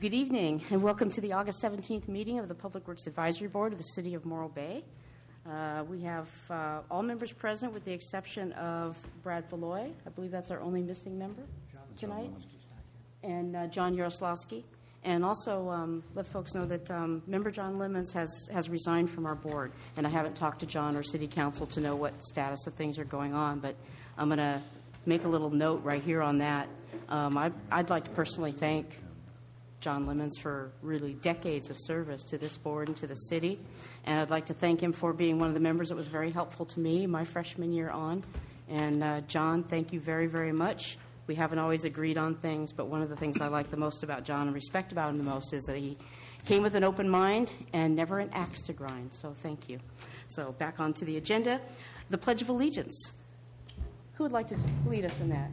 Good evening, and welcome to the August 17th meeting of the Public Works Advisory Board of the City of Morro Bay. We have all members present with the exception of Brad Valoy. I believe that's our only missing member tonight. And John Yaroslawski. And also let folks know that member John Lemons has resigned from our board, and I haven't talked to John or City Council to know what status of things are going on, but I'm going to make a little note right here on that. I'd like to personally thank John Lemons for really decades of service to this board and to the city. And I'd like to thank him for being one of the members that was very helpful to me my freshman year on. And John, thank you very, very much. We haven't always agreed on things, but one of the things I like the most about John and respect about him the most is that he came with an open mind and never an axe to grind. So thank you. So back onto the agenda, the Pledge of Allegiance. Who would like to lead us in that?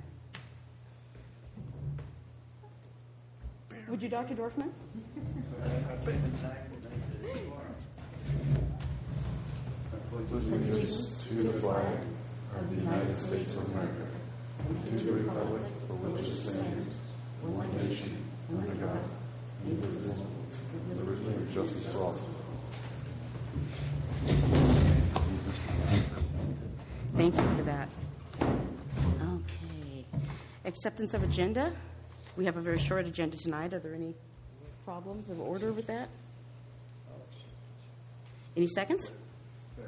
Would you, Dr. Dorfman? Allegiance to the flag of the United States of America, and to the republic for which it stands, one nation, under God, indivisible, with liberty and justice for all. Thank you for that. Okay. Acceptance of agenda. We have a very short agenda tonight. Are there any problems of order with that? Any seconds? All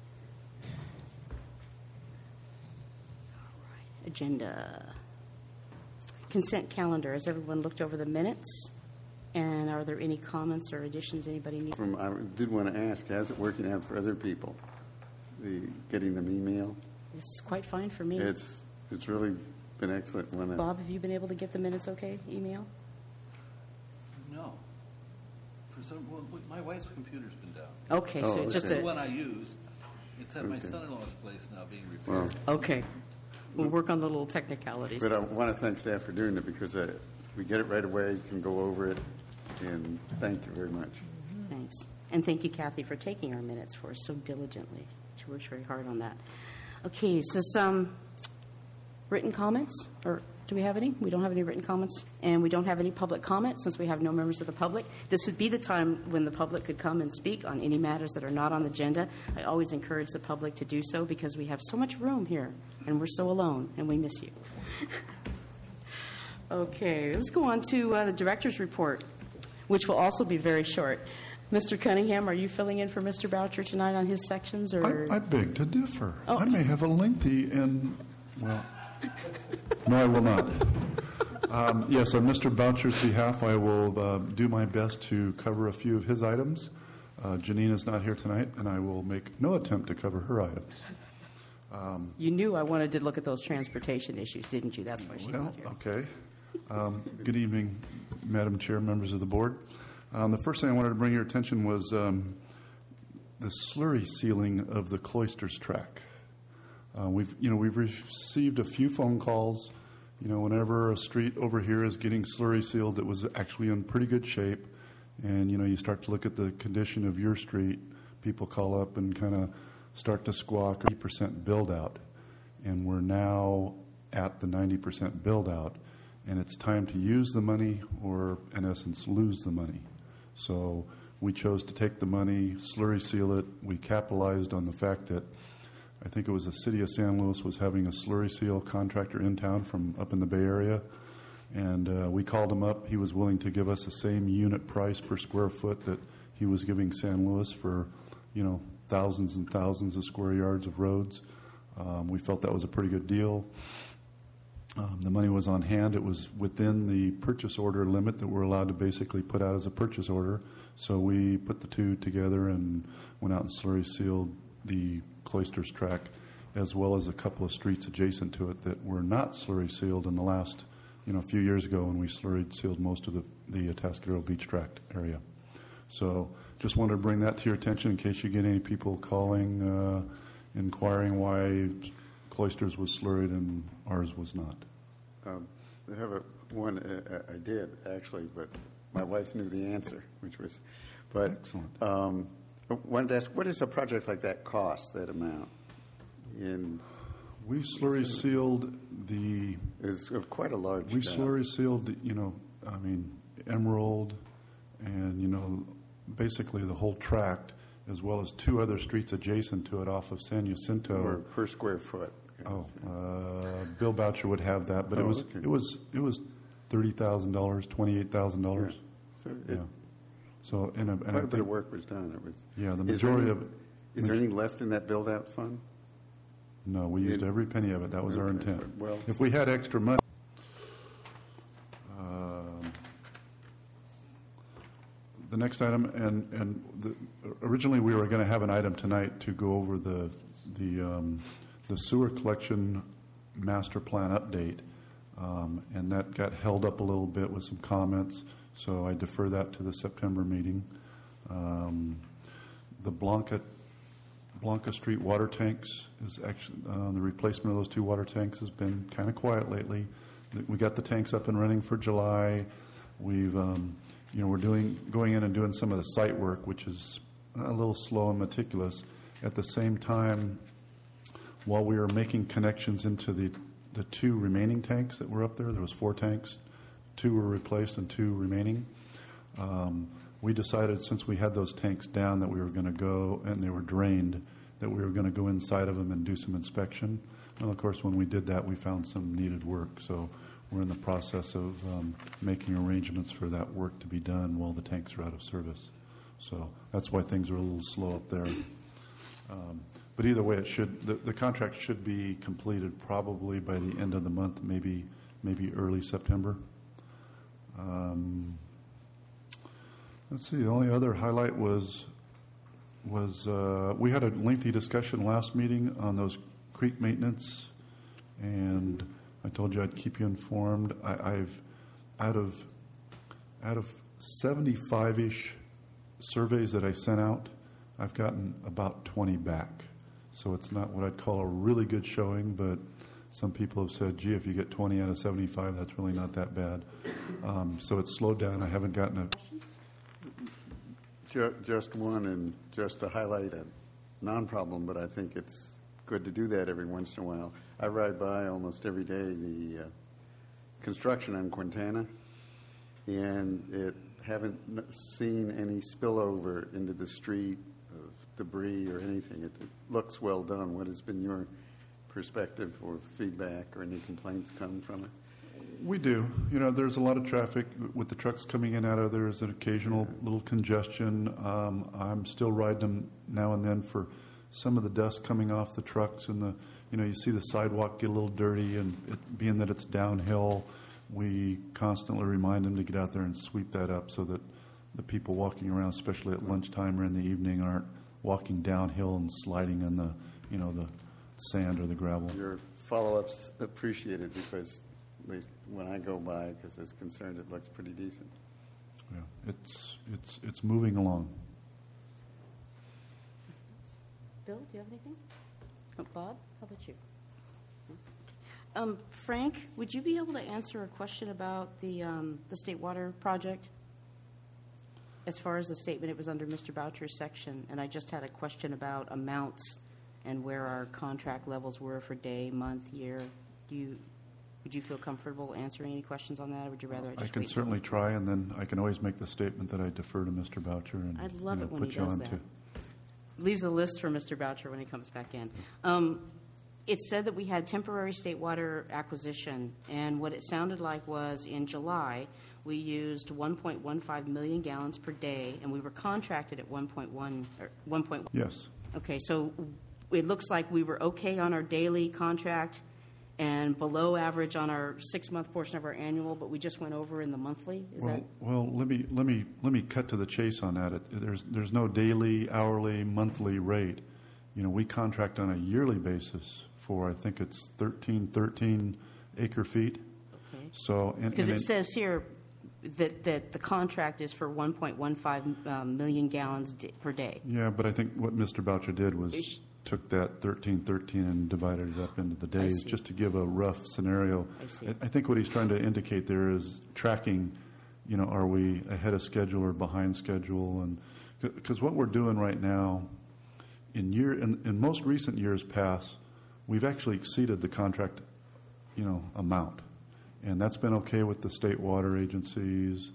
right. Agenda. Consent calendar. Has everyone looked over the minutes? And are there any comments or additions anybody needs? I did want to ask, how's it working out for other people? Getting them email? It's quite fine for me. It's really been excellent. Bob, have you been able to get the minutes okay, email? No. My wife's computer's been down. Okay, so it's just the one I use. It's at my son-in-law's place now being repaired. Well, okay. We'll work on the little technicalities. But I want to thank staff for doing it because we get it right away, you can go over it, and thank you very much. Thanks. And thank you, Kathy, for taking our minutes for us so diligently. She works very hard on that. Okay, so some written comments, or do we have any? We don't have any written comments, and we don't have any public comments since we have no members of the public. This would be the time when the public could come and speak on any matters that are not on the agenda. I always encourage the public to do so because we have so much room here, and we're so alone, and we miss you. Okay, let's go on to the director's report, which will also be very short. Mr. Cunningham, are you filling in for Mr. Boucher tonight on his sections? Or I beg to differ. Oh. I may have a lengthy and, well, no, I will not. Yes, on Mr. Boucher's behalf, I will do my best to cover a few of his items. Janine is not here tonight, and I will make no attempt to cover her items. You knew I wanted to look at those transportation issues, didn't you? That's why she's not here. Okay. Good evening, Madam Chair, members of the board. The first thing I wanted to bring your attention was the slurry sealing of the Cloisters track. We've received a few phone calls. Whenever a street over here is getting slurry sealed that was actually in pretty good shape, and you start to look at the condition of your street, people call up and kind of start to squawk 80% build out, and we're now at the 90% build out, and it's time to use the money or, in essence, lose the money. So we chose to take the money, slurry seal it. We capitalized on the fact that I think it was the city of San Luis was having a slurry seal contractor in town from up in the Bay Area. And we called him up. He was willing to give us the same unit price per square foot that he was giving San Luis for, thousands and thousands of square yards of roads. We felt that was a pretty good deal. The money was on hand. It was within the purchase order limit that we're allowed to basically put out as a purchase order. So we put the two together and went out and slurry sealed the Cloisters track, as well as a couple of streets adjacent to it that were not slurry sealed in the last, a few years ago when we slurry sealed most of the Atascadero Beach tract area. So just wanted to bring that to your attention in case you get any people calling, inquiring why Cloisters was slurried and ours was not. I have one I did, actually, but my wife knew the answer, which was, but excellent. I wanted to ask, what does a project like that cost, that amount? We slurry sealed the... It's quite a large We job. slurry sealed, Emerald, and, basically the whole tract, as well as 2 other streets adjacent to it off of San Jacinto. Or per square foot? Bill Boucher would have that, but it was $30,000, $28,000. So Yeah. So, and I quite a bit of think, work was done. It was. yeah, the majority of it. Is there any left in that build-out fund? No, we used every penny of it. That was our Okay, intent. well- If we had extra money. The next item, originally we were going to have an item tonight to go over the sewer collection master plan update, and that got held up a little bit with some comments, so I defer that to the September meeting. The Blanca Street water tanks is actually, the replacement of those 2 water tanks has been kind of quiet lately. We got the tanks up and running for July. We've, we're going in and doing some of the site work, which is a little slow and meticulous. At the same time, while we were making connections into the 2 remaining tanks that were up there was 4 tanks. 2 were replaced and 2 remaining. We decided, since we had those tanks down, that we were going to go, and they were drained, that we were going to go inside of them and do some inspection. Well, of course, when we did that, we found some needed work. So we're in the process of making arrangements for that work to be done while the tanks are out of service. So that's why things are a little slow up there. But either way, the contract should be completed probably by the end of the month, maybe early September. Let's see. The only other highlight was we had a lengthy discussion last meeting on those creek maintenance, and I told you I'd keep you informed. I've out of 75-ish surveys that I sent out, I've gotten about 20 back. So it's not what I'd call a really good showing, but some people have said, gee, if you get 20 out of 75, that's really not that bad. So it's slowed down. I haven't gotten a... Just one, and just to highlight a non-problem, but I think it's good to do that every once in a while. I ride by almost every day the construction on Quintana, and haven't seen any spillover into the street of debris or anything. It looks well done. What has been your perspective or feedback, or any complaints come from it? We do. There's a lot of traffic with the trucks coming in out of there. There's an occasional little congestion. I'm still riding them now and then for some of the dust coming off the trucks, and you see the sidewalk get a little dirty, and being that it's downhill, we constantly remind them to get out there and sweep that up so that the people walking around, especially at lunchtime or in the evening, aren't walking downhill and sliding in the sand or the gravel. Your follow-up's appreciated, because at least when I go by, because it's concerned, it looks pretty decent. Yeah, it's moving along. Bill, do you have anything? Bob, how about you? Frank, would you be able to answer a question about the State Water Project? As far as the statement, it was under Mr. Boucher's section, and I just had a question about amounts and where our contract levels were for day, month, year. Would you feel comfortable answering any questions on that, or would you rather I just I can wait certainly try, and then I can always make the statement that I defer to Mr. Boucher and I'd love it when put he you does on that. to. Leaves a list for Mr. Boucher when he comes back in. It said that we had temporary state water acquisition, and what it sounded like was in July we used 1.15 million gallons per day, and we were contracted at 1.1. Yes. Okay, so it looks like we were okay on our daily contract and below average on our 6-month portion of our annual, but we just went over in the monthly. Well, let me cut to the chase on that. There's no daily, hourly, monthly rate. We contract on a yearly basis for, I think it's 13 acre feet. Okay. So because it says here that the contract is for 1.15 million gallons per day. Yeah, but I think what Mr. Boucher did was took that 13 and divided it up into the days just to give a rough scenario. I see. I think what he's trying to indicate there is tracking, are we ahead of schedule or behind schedule? And because what we're doing right now, in most recent years past, we've actually exceeded the contract, amount. And that's been okay with the state water agencies.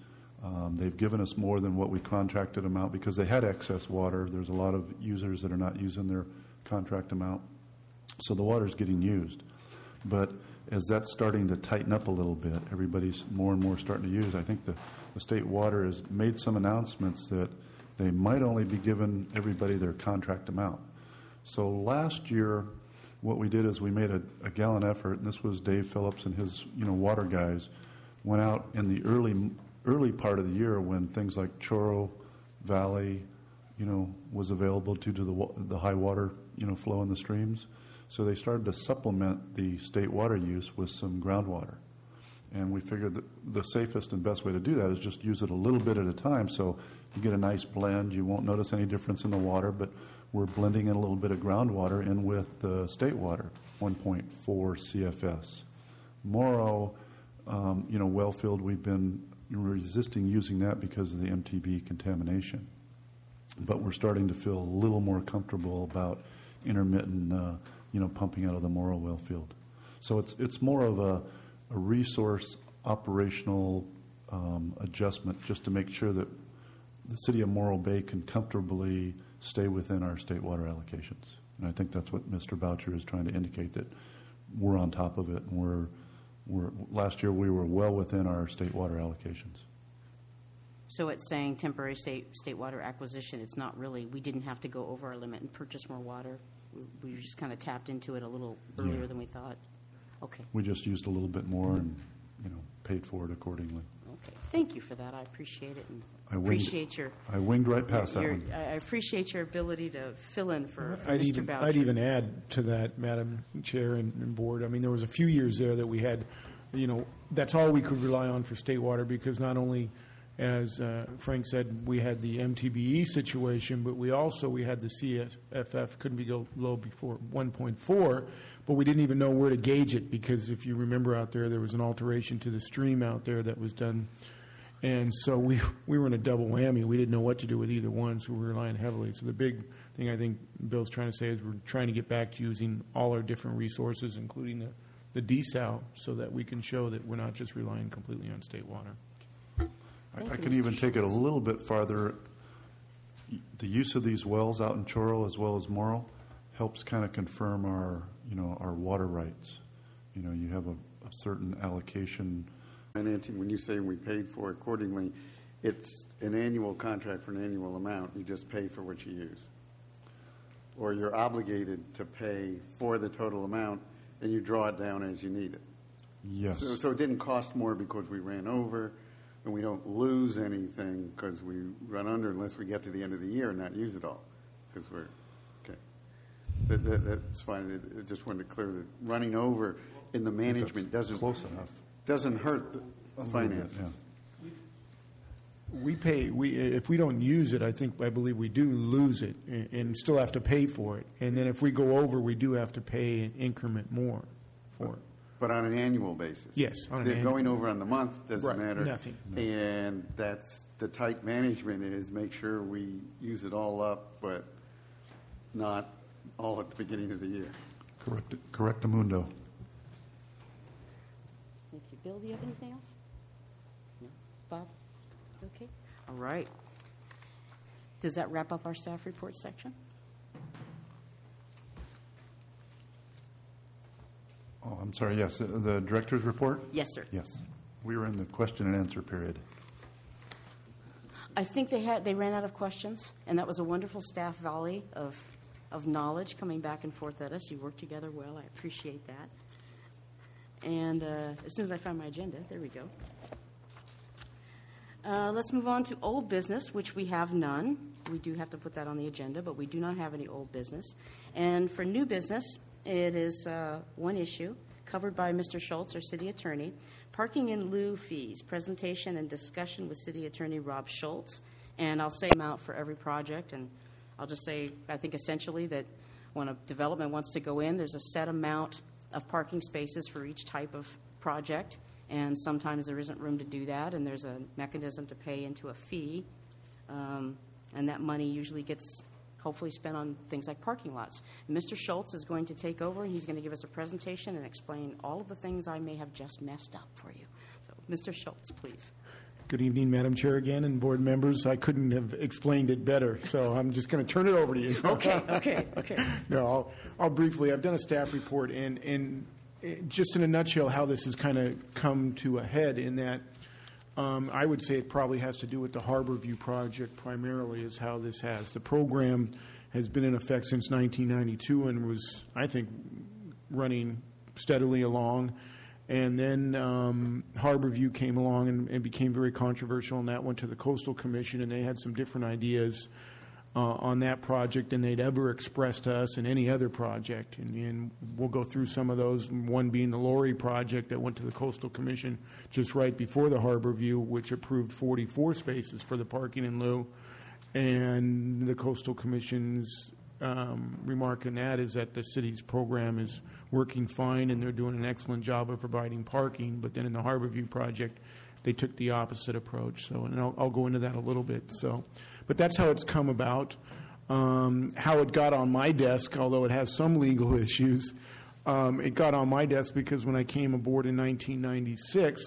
They've given us more than what we contracted them out because they had excess water. There's a lot of users that are not using their contract amount. So the water's getting used. But as that's starting to tighten up a little bit, everybody's more and more starting to use. I think the state water has made some announcements that they might only be giving everybody their contract amount. So last year, what we did is we made a gallant effort, and this was Dave Phillips and his water guys, went out in the early part of the year when things like Choro Valley, was available due to the high water, flow in the streams. So they started to supplement the state water use with some groundwater. And we figured that the safest and best way to do that is just use it a little bit at a time. So you get a nice blend. You won't notice any difference in the water, but we're blending in a little bit of groundwater in with the state water, 1.4 CFS. Morrow, Wellfield, we've been resisting using that because of the MTB contamination. But we're starting to feel a little more comfortable about intermittent, pumping out of the Morrow Wellfield. So it's more of a resource operational adjustment just to make sure that the city of Morro Bay can comfortably stay within our state water allocations. And I think that's what Mr. Boucher is trying to indicate, that we're on top of it. And last year we were well within our state water allocations. So it's saying temporary state water acquisition. It's not really, we didn't have to go over our limit and purchase more water. We just kind of tapped into it a little earlier than we thought. Okay. We just used a little bit more and, paid for it accordingly. Okay. Thank you for that. I appreciate it. And I winged right past that one. I appreciate your ability to fill in for I'd Mr. Boucher. I'd even add to that, Madam Chair and Board. I mean, there was a few years there that we had, that's all we could rely on for state water, because not only, as Frank said, we had the MTBE situation, but we had the CFF, couldn't be go low before 1.4, but we didn't even know where to gauge it, because if you remember out there was an alteration to the stream out there that was done. And so we were in a double whammy. We didn't know what to do with either one, so we were relying heavily. So the big thing I think Bill's trying to say is we're trying to get back to using all our different resources, including the desal, so that we can show that we're not just relying completely on state water. I can even take it a little bit farther. The use of these wells out in Choro as well as Morrow helps kind of confirm our water rights. You have a certain allocation. And Nancy, when you say we paid for it accordingly, it's an annual contract for an annual amount. You just pay for what you use. Or you're obligated to pay for the total amount, and you draw it down as you need it. Yes. So it didn't cost more because we ran over, and we don't lose anything because we run under unless we get to the end of the year and not use it all, because we're okay. That's fine. I just wanted to clear that running over in the management doesn't hurt the finances. Yeah. We pay. If we don't use it, I believe we do lose it, and still have to pay for it. And then if we go over, we do have to pay an increment more for it. But on an annual basis. Yes, on an annual. Going over on the month doesn't matter. Nothing. And that's the tight management is make sure we use it all up, but not all at the beginning of the year. Correctamundo. Thank you. Bill, do you have anything else? No? Bob? Okay. All right. Does that wrap up our staff report section? Oh, I'm sorry, yes. The director's report? Yes, sir. Yes. We were in the question and answer period. I think they ran out of questions, and that was a wonderful staff volley of knowledge coming back and forth at us. You worked together well. I appreciate that. And as soon as I find my agenda, there we go. Let's move on to old business, which we have none. We do have to put that on the agenda, but we do not have any old business. And for new business, it is one issue covered by Mr. Schultz, our city attorney, parking in lieu fees, presentation and discussion with city attorney Rob Schultz. And I'll say amount for every project, and I'll just say I think essentially that when a development wants to go in, there's a set amount of parking spaces for each type of project, and sometimes there isn't room to do that, and there's a mechanism to pay into a fee, and that money usually gets hopefully spent on things like parking lots. And Mr. Schultz is going to take over, and he's going to give us a presentation and explain all of the things I may have just messed up for you. So, Mr. Schultz, please. Good evening, Madam Chair again, and board members. I couldn't have explained it better, so I'm just going to turn it over to you. Okay. No, I'll briefly. I've done a staff report, and just in a nutshell, how this has kind of come to a head in that I would say it probably has to do with the Harbor View project primarily is how this has. The program has been in effect since 1992 and was, I think, running steadily along. And then Harbor View came along and became very controversial, and that went to the Coastal Commission, and they had some different ideas on that project than they'd ever expressed to us in any other project. And we'll go through some of those, one being the Lorry project that went to the Coastal Commission just right before the Harbor View, which approved 44 spaces for the parking in lieu. And the Coastal Commission's remark on that is that the city's program is working fine and they're doing an excellent job of providing parking. But then in the Harbor View project, they took the opposite approach. So, and I'll go into that a little bit. So, but that's how it's come about. How it got on my desk, although it has some legal issues, it got on my desk because when I came aboard in 1996,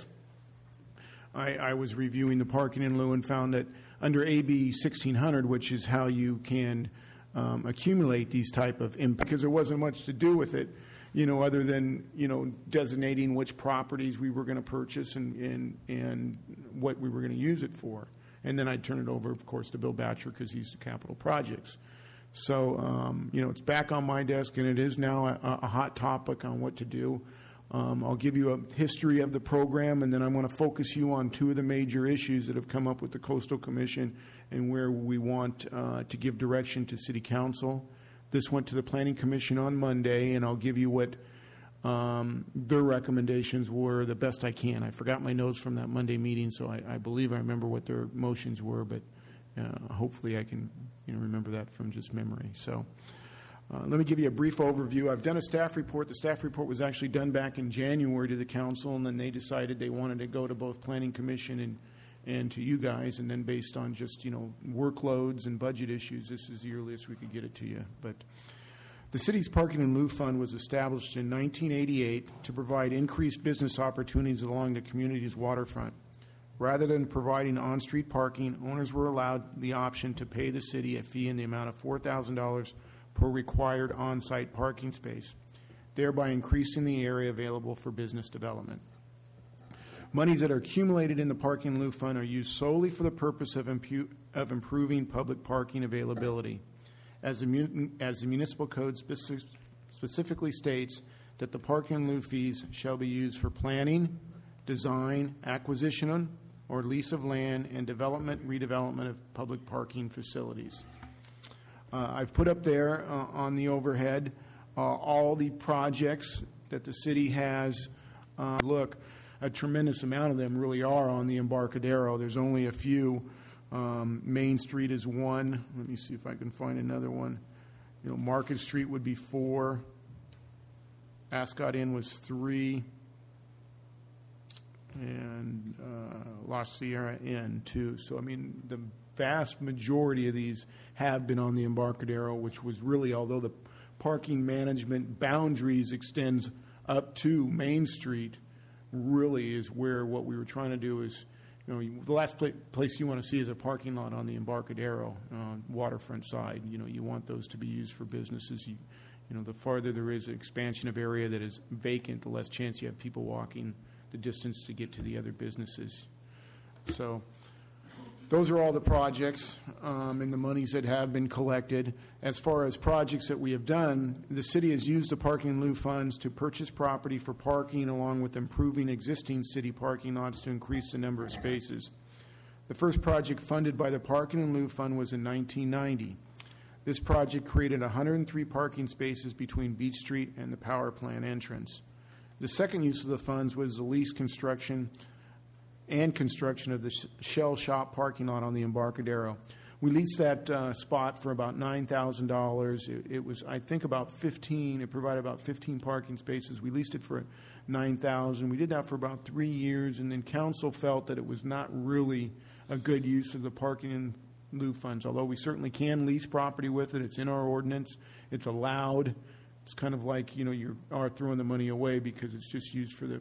I was reviewing the parking in lieu and found that under AB 1600, which is how you can accumulate these type of because there wasn't much to do with it, other than designating which properties we were going to purchase and what we were going to use it for, and then I'd turn it over, of course, to Bill Batcher because he's the capital projects. So it's back on my desk, and it is now a hot topic on what to do. I'll give you a history of the program, and then I'm going to focus you on two of the major issues that have come up with the Coastal Commission and where we want to give direction to City Council. This went to the Planning Commission on Monday, and I'll give you what their recommendations were the best I can. I forgot my notes from that Monday meeting, so I believe I remember what their motions were, but hopefully I can remember that from just memory. So let me give you a brief overview. I've done a staff report. The staff report was actually done back in January to the council, and then they decided they wanted to go to both Planning Commission and to you guys, and then based on just workloads and budget issues, this is the earliest we could get it to you. But the city's Parking in Lieu Fund was established in 1988 to provide increased business opportunities along the community's waterfront. Rather than providing on-street parking, owners were allowed the option to pay the city a fee in the amount of $4,000 per required on-site parking space, thereby increasing the area available for business development. Monies that are accumulated in the Parking in Lieu Fund are used solely for the purpose of improving public parking availability. As the municipal code specifically states that the parking in lieu fees shall be used for planning, design, acquisition, or lease of land, and development, redevelopment of public parking facilities. I've put up there on the overhead all the projects that the city has. A tremendous amount of them really are on the Embarcadero. There's only a few. Main Street is one. Let me see if I can find another one. Market Street would be 4. Ascot Inn was 3. And La Sierra Inn 2. So, the vast majority of these have been on the Embarcadero, which was really, although the parking management boundaries extends up to Main Street, really is where what we were trying to do is, the last place you want to see is a parking lot on the Embarcadero waterfront side. You want those to be used for businesses. The farther there is an expansion of area that is vacant, the less chance you have people walking the distance to get to the other businesses. So those are all the projects and the monies that have been collected. As far as projects that we have done, the city has used the Parking in Lieu funds to purchase property for parking along with improving existing city parking lots to increase the number of spaces. The first project funded by the Parking in Lieu fund was in 1990. This project created 103 parking spaces between Beach Street and the power plant entrance. The second use of the funds was the lease construction of the Shell Shop parking lot on the Embarcadero. We leased that spot for about $9,000. It was, I think, about 15. It provided about 15 parking spaces. We leased it for $9,000. We did that for about 3 years, and then council felt that it was not really a good use of the Parking in Lieu funds, although we certainly can lease property with it. It's in our ordinance. It's allowed. It's kind of like, you are throwing the money away because it's just used for the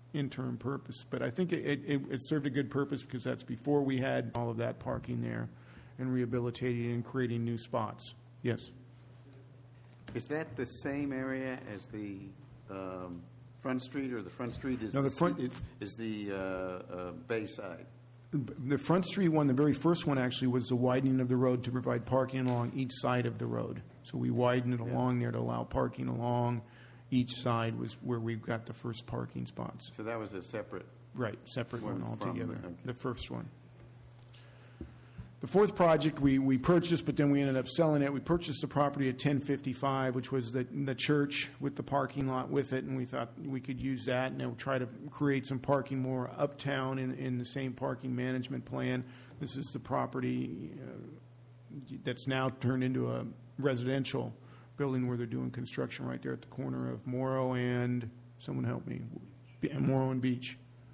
interim purpose. But I think it served a good purpose because that's before we had all of that parking there and rehabilitating and creating new spots. Yes. Is that the same area as the Front Street, or the Front Street is No, the front- is the Bayside? The Front Street one, the very first one actually, was the widening of the road to provide parking along each side of the road. So we widened it along there to allow parking along each side was where we got the first parking spots. So that was a separate. Right, separate one One from altogether, the- okay. the first one. The fourth project we purchased, but then we ended up selling it. We purchased the property at 1055, which was the church with the parking lot with it, and we thought we could use that and then try to create some parking more uptown in the same parking management plan. This is the property that's now turned into a residential building where they're doing construction right there at the corner of Morrow and, someone help me, Morrow and Beach.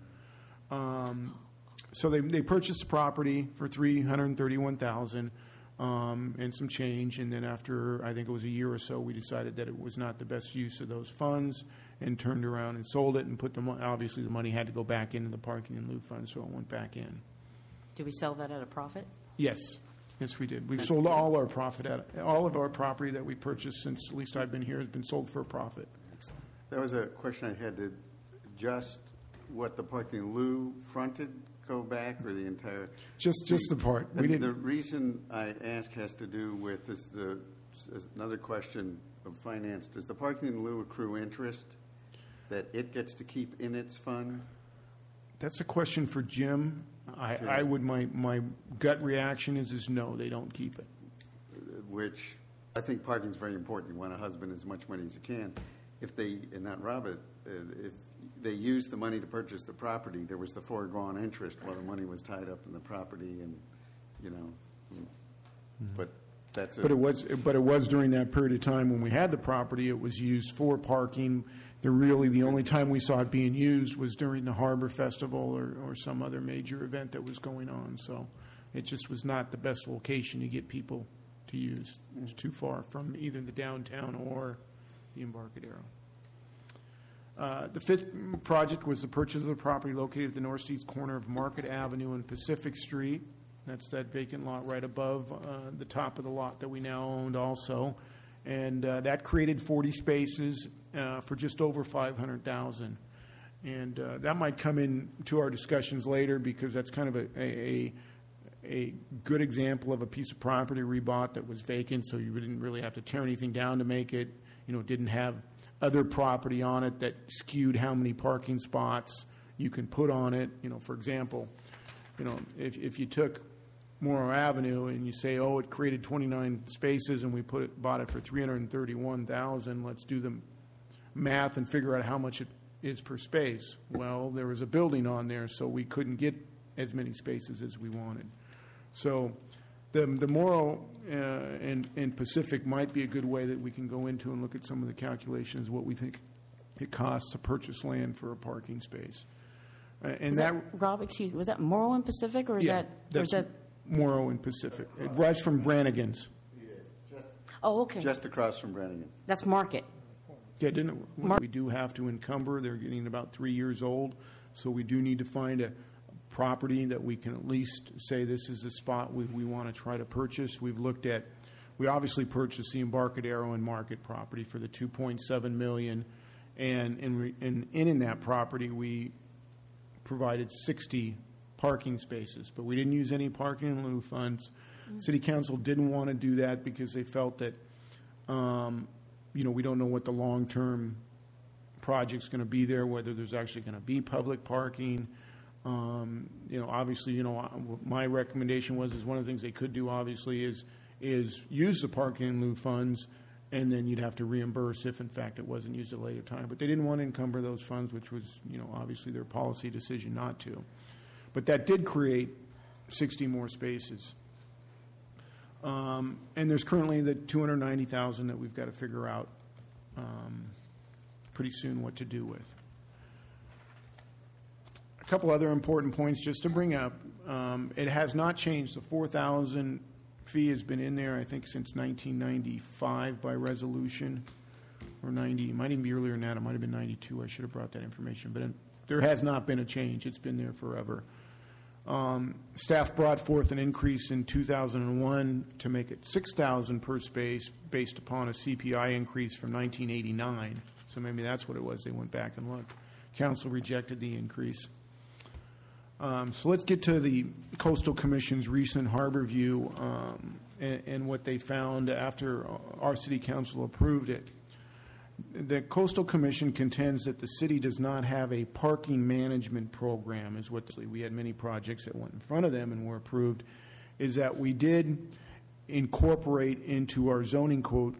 So they purchased the property for $331,000 and some change, and then after I think it was a year or so, we decided that it was not the best use of those funds and turned around and sold it and put them. Obviously, the money had to go back into the parking and lieu fund, so it went back in. Did we sell that at a profit? Yes, yes, we did. We've That's sold good. all our profit all of our property that we purchased since at least I've been here has been sold for a profit. Excellent. That was a question I had. Did just what the parking in lieu fronted go back, or the entire? Just the part. We And didn't. the reason I ask has to do with this. Is another question of finance. Does the parking in lieu accrue interest that it gets to keep in its fund? That's a question for Jim. I would, my gut reaction is no, they don't keep it. Which I think parking is very important. You want to husband as much money as you can. If they, and not rob it, if they used the money to purchase the property, there was the foregone interest while the money was tied up in the property, and but that's But it was during that period of time when we had the property, it was used for parking. The only time we saw it being used was during the Harbor Festival or some other major event that was going on. So it just was not the best location to get people to use. It was too far from either the downtown or the Embarcadero. The fifth project was the purchase of the property located at the northeast corner of Market Avenue and Pacific Street. That's that vacant lot right above the top of the lot that we now owned also. And that created 40 spaces for just over $500,000. And that might come into our discussions later because that's kind of a good example of a piece of property we bought that was vacant, so you didn't really have to tear anything down to make it. Didn't have other property on it that skewed how many parking spots you can put on it. For example, if you took Morrow Avenue and you say, oh, it created 29 spaces and we bought it for $331,000, let's do the math and figure out how much it is per space. Well, there was a building on there, so we couldn't get as many spaces as we wanted. So the Morrow and Pacific might be a good way that we can go into and look at some of the calculations, what we think it costs to purchase land for a parking space. Rob, excuse me, was that Morrow and Pacific, or is that's that? Morrow and Pacific. It runs from Brannigan's. Oh, okay. just across from Brannigan. That's Market. Yeah, we do have to encumber. They're getting about 3 years old, so we do need to find a property that we can at least say this is a spot we want to try to purchase. We obviously purchased the Embarcadero and Market property for the $2.7 million, and in that property we provided 60 parking spaces, but we didn't use any parking in lieu funds. City Council didn't want to do that because they felt that we don't know what the long-term project's going to be there, whether there's actually going to be public parking. Obviously, my recommendation is one of the things they could do, obviously, is use the parking in lieu funds, and then you'd have to reimburse if, in fact, it wasn't used at a later time. But they didn't want to encumber those funds, which was, obviously their policy decision not to. But that did create 60 more spaces. And there's currently the $290,000 that we've got to figure out pretty soon what to do with. A couple other important points just to bring up. It has not changed. The $4,000 fee has been in there, I think, since 1995 by resolution, or 90. It might even be earlier than that. It might have been 92. I should have brought that information. But there has not been a change. It's been there forever. Staff brought forth an increase in 2001 to make it $6,000 per space based upon a CPI increase from 1989. So maybe that's what it was. They went back and looked. Council rejected the increase. So let's get to the Coastal Commission's recent harbor view and what they found after our city council approved it. The Coastal Commission contends that the city does not have a parking management program, is what we had many projects that went in front of them and were approved, is that we did incorporate into our zoning code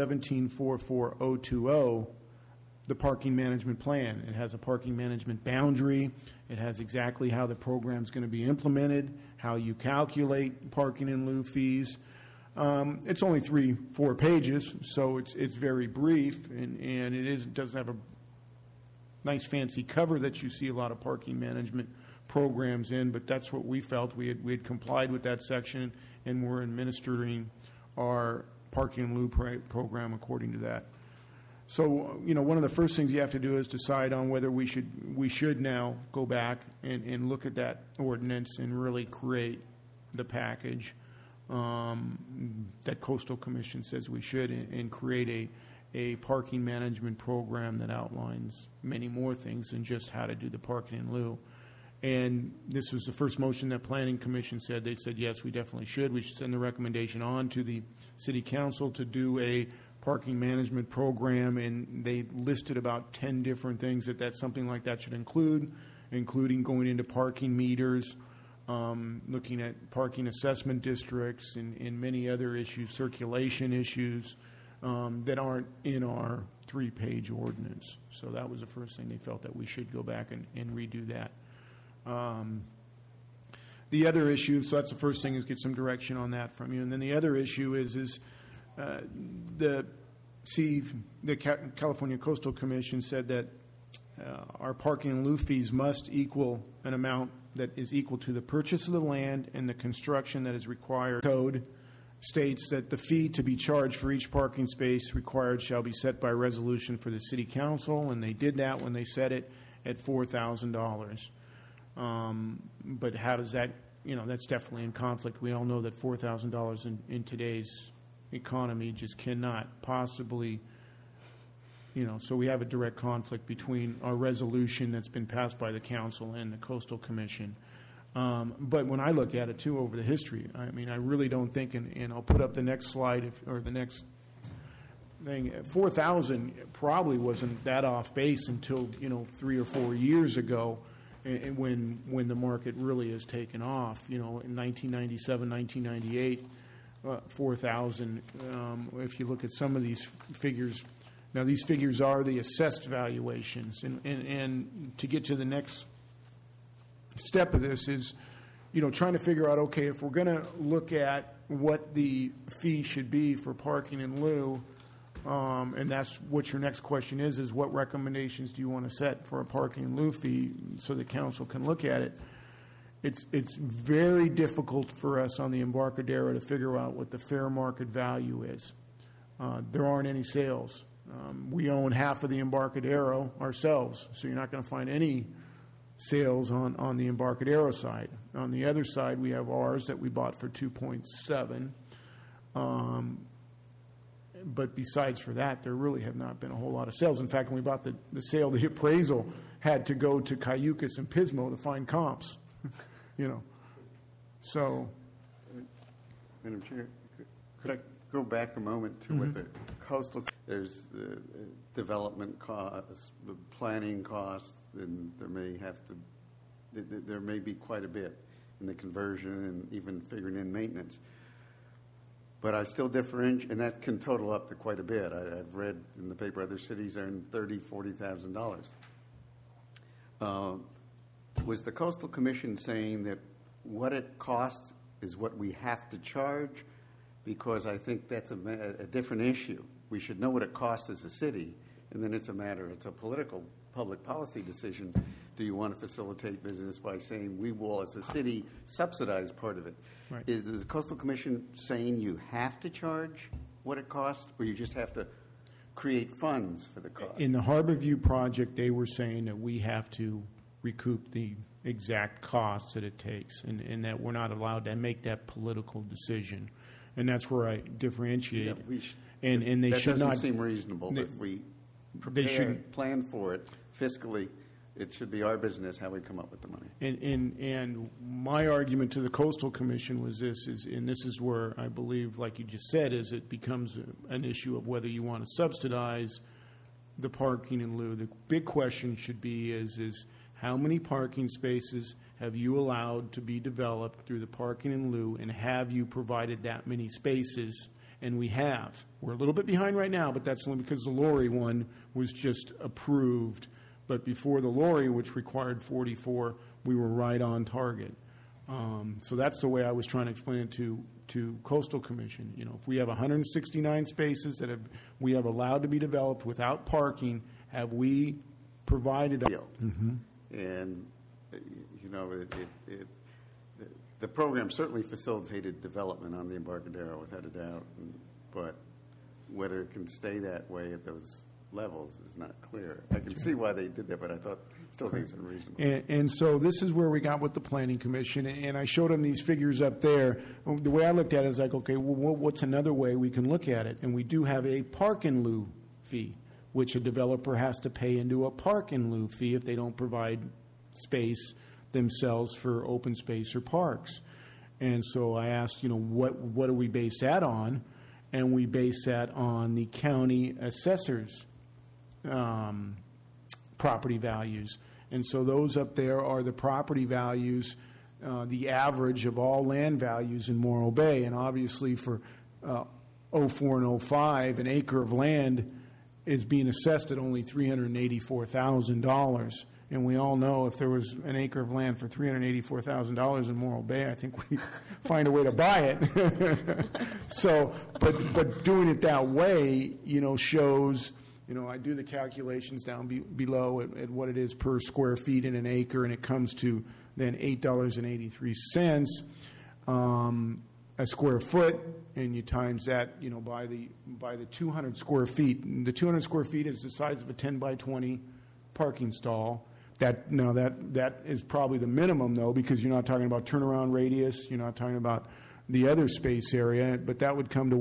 1744020 the parking management plan. It has a parking management boundary. It has exactly how the program's going to be implemented, how you calculate parking in lieu fees. It's only 3-4 pages, so it's very brief, and it doesn't have a nice fancy cover that you see a lot of parking management programs in, but that's what we felt. We had complied with that section, and we're administering our parking in lieu program according to that. So, one of the first things you have to do is decide on whether we should now go back and look at that ordinance and really create the package that Coastal Commission says we should, and create a parking management program that outlines many more things than just how to do the parking in lieu. And this was the first motion that Planning Commission said. They said, yes, we definitely should. We should send the recommendation on to the City Council to do a parking management program, and they listed about 10 different things that something like that should include, including going into parking meters, looking at parking assessment districts, and many other issues, circulation issues that aren't in our 3-page ordinance. So that was the first thing they felt, that we should go back and redo that. The other issue, so that's the first thing, is get some direction on that from you. And then the other issue is the California Coastal Commission said that our parking in lieu fees must equal an amount that is equal to the purchase of the land and the construction that is required. Code states that the fee to be charged for each parking space required shall be set by resolution for the City Council, and they did that when they set it at $4,000. But how does that, that's definitely in conflict. We all know that $4,000 in today's economy just cannot possibly, so we have a direct conflict between our resolution that's been passed by the council and the Coastal Commission. But when I look at it, too, over the history, I really don't think, and I'll put up the next slide, or the next thing, 4,000 probably wasn't that off base until, 3 or 4 years ago, when the market really has taken off, in 1997, 1998, 4,000. If you look at some of these figures, now these figures are the assessed valuations, and to get to the next step of this is, trying to figure out, okay, if we're going to look at what the fee should be for parking in lieu, and that's what your next question is what recommendations do you want to set for a parking in lieu fee so the council can look at it. It's very difficult for us on the Embarcadero to figure out what the fair market value is. There aren't any sales. We own half of the Embarcadero ourselves, so you're not going to find any sales on the Embarcadero side. On the other side, we have ours that we bought for $2.7. But besides for that, there really have not been a whole lot of sales. In fact, when we bought the sale, the appraisal had to go to Cayucas and Pismo to find comps. So. Madam Chair, could I go back a moment to what the coastal, there's the development costs, the planning costs, and there may be quite a bit in the conversion and even figuring in maintenance. But I still differentiate, and that can total up to quite a bit. I've read in the paper other cities earn $30,000, $40,000. Was the Coastal Commission saying that what it costs is what we have to charge? Because I think that's a different issue. We should know what it costs as a city, and then it's a political public policy decision. Do you want to facilitate business by saying we will, as a city, subsidize part of it? Right. Is the Coastal Commission saying you have to charge what it costs, or you just have to create funds for the cost. In the Harborview project, they were saying that we have to recoup the exact costs that it takes, and that we're not allowed to make that political decision. And that's where I differentiate. And they that should doesn't not seem reasonable. If we plan for it fiscally, it should be our business how we come up with the money. And my argument to the Coastal Commission was and this is where I believe, like you just said, is it becomes an issue of whether you want to subsidize the parking in lieu. The big question should be is how many parking spaces have you allowed to be developed through the parking in lieu, and have you provided that many spaces? And we have. We're a little bit behind right now, but that's only because the Lorry one was just approved. But before the Lorry, which required 44, we were right on target. So that's the way I was trying to explain it to Coastal Commission. You know, if we have 169 spaces that we have allowed to be developed without parking, have we provided? Mm-hmm. And you know, the program certainly facilitated development on the Embarcadero, without a doubt. But whether it can stay that way at those levels is not clear. I can see why they did that, but I still think it's unreasonable. And so this is where we got with the Planning Commission, and I showed them these figures up there. The way I looked at it is like, okay, well, what's another way we can look at it? And we do have a park in lieu fee, which a developer has to pay into a park in lieu fee if they don't provide space themselves for open space or parks. And so I asked, you know, what do we base that on? And we base that on the county assessors' property values. And so those up there are the property values, the average of all land values in Morro Bay. And obviously for 04 and 05, an acre of land is being assessed at only $384,000. And we all know if there was an acre of land for $384,000 in Morro Bay, I think we'd find a way to buy it. So, but doing it that way, you know, shows, you know, I do the calculations down below at what it is per square feet in an acre, and it comes to then $8.83 a square foot, and you times that, you know, by the 200 square feet. And the 200 square feet is the size of a 10 by 20 parking stall. That is probably the minimum, though, because you're not talking about turnaround radius, you're not talking about the other space area, but that would come to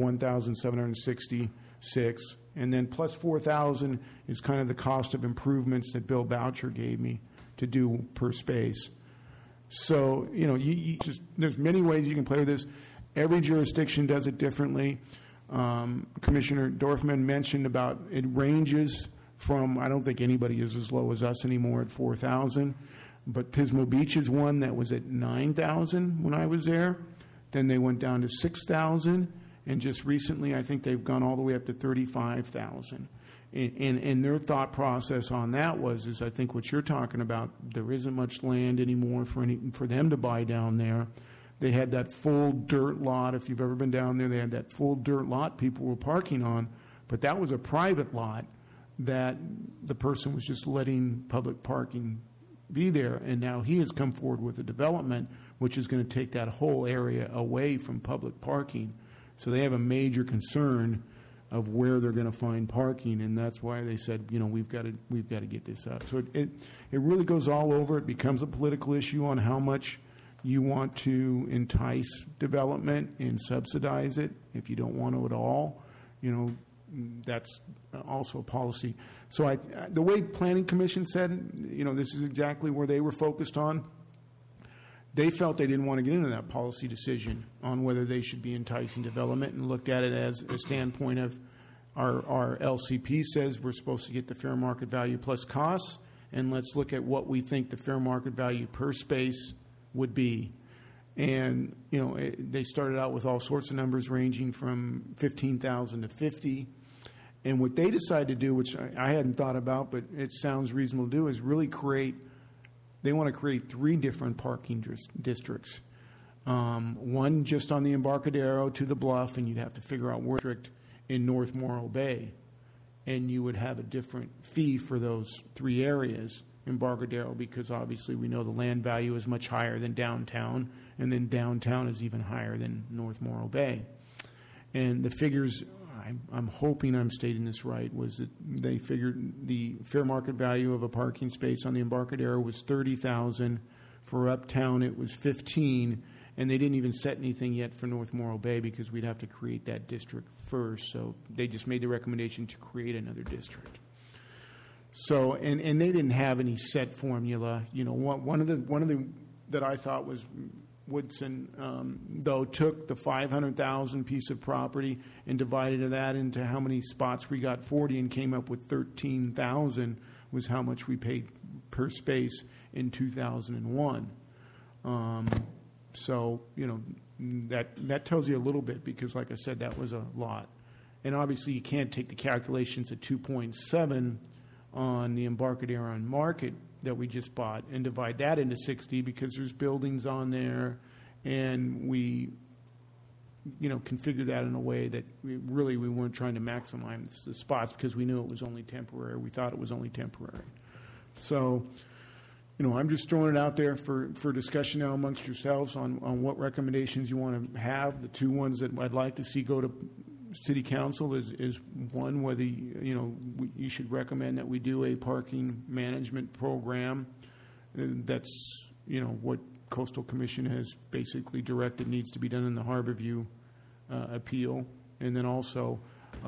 $1,766, and then plus $4,000 is kind of the cost of improvements that Bill Boucher gave me to do per space. So, you know, you just, there's many ways you can play with this. Every jurisdiction does it differently. Commissioner Dorfman mentioned about it ranges from, I don't think anybody is as low as us anymore at 4,000, but Pismo Beach is one that was at 9,000 when I was there. Then they went down to 6,000, and just recently I think they've gone all the way up to 35,000. And their thought process on that is I think what you're talking about, there isn't much land anymore for them to buy down there. They had that full dirt lot. If you've ever been down there, they had that full dirt lot people were parking on, but that was a private lot that the person was just letting public parking be there. And now he has come forward with a development which is going to take that whole area away from public parking. So they have a major concern of where they're going to find parking, and that's why they said, you know, we've got to get this up. So it really goes all over. It becomes a political issue on how much you want to entice development and subsidize it. If you don't want to at all, you know, that's also a policy. So the way Planning Commission said, you know, this is exactly where they were focused on. They felt they didn't want to get into that policy decision on whether they should be enticing development, and looked at it as a standpoint of our LCP says we're supposed to get the fair market value plus costs, and let's look at what we think the fair market value per space would be. And, you know, they started out with all sorts of numbers ranging from 15,000 to 50. And what they decided to do, which I hadn't thought about, but it sounds reasonable to do, is really they want to create 3 different parking districts. One just on the Embarcadero to the Bluff, and you'd have to figure out where district in North Morro Bay. And you would have a different fee for those 3 areas. Embarcadero, because obviously we know the land value is much higher than downtown, and then downtown is even higher than North Morro Bay. And the figures, I I'm hoping I'm stating this right, was that they figured the fair market value of a parking space on the Embarcadero was $30,000. For Uptown, it was $15,000, and they didn't even set anything yet for North Morro Bay because we'd have to create that district first. So they just made the recommendation to create another district. So, and they didn't have any set formula. You know, one of the that I thought was Woodson, though, took the 500,000 piece of property and divided that into how many spots we got 40 and came up with 13,000 was how much we paid per space in 2001. So, you know, that tells you a little bit because, like I said, that was a lot. And obviously you can't take the calculations at 2.7 on the Embarcadero on Market that we just bought and divide that into 60 because there's buildings on there, and we, you know, configure that in a way that we weren't trying to maximize the spots because we knew it was only temporary. We thought it was only temporary. So, you know, I'm just throwing it out there for discussion now amongst yourselves on what recommendations you want to have. The two ones that I'd like to see go to City Council is one, whether, you know, you should recommend that we do a parking management program. That's, you know, what Coastal Commission has basically directed needs to be done in the Harborview appeal. And then also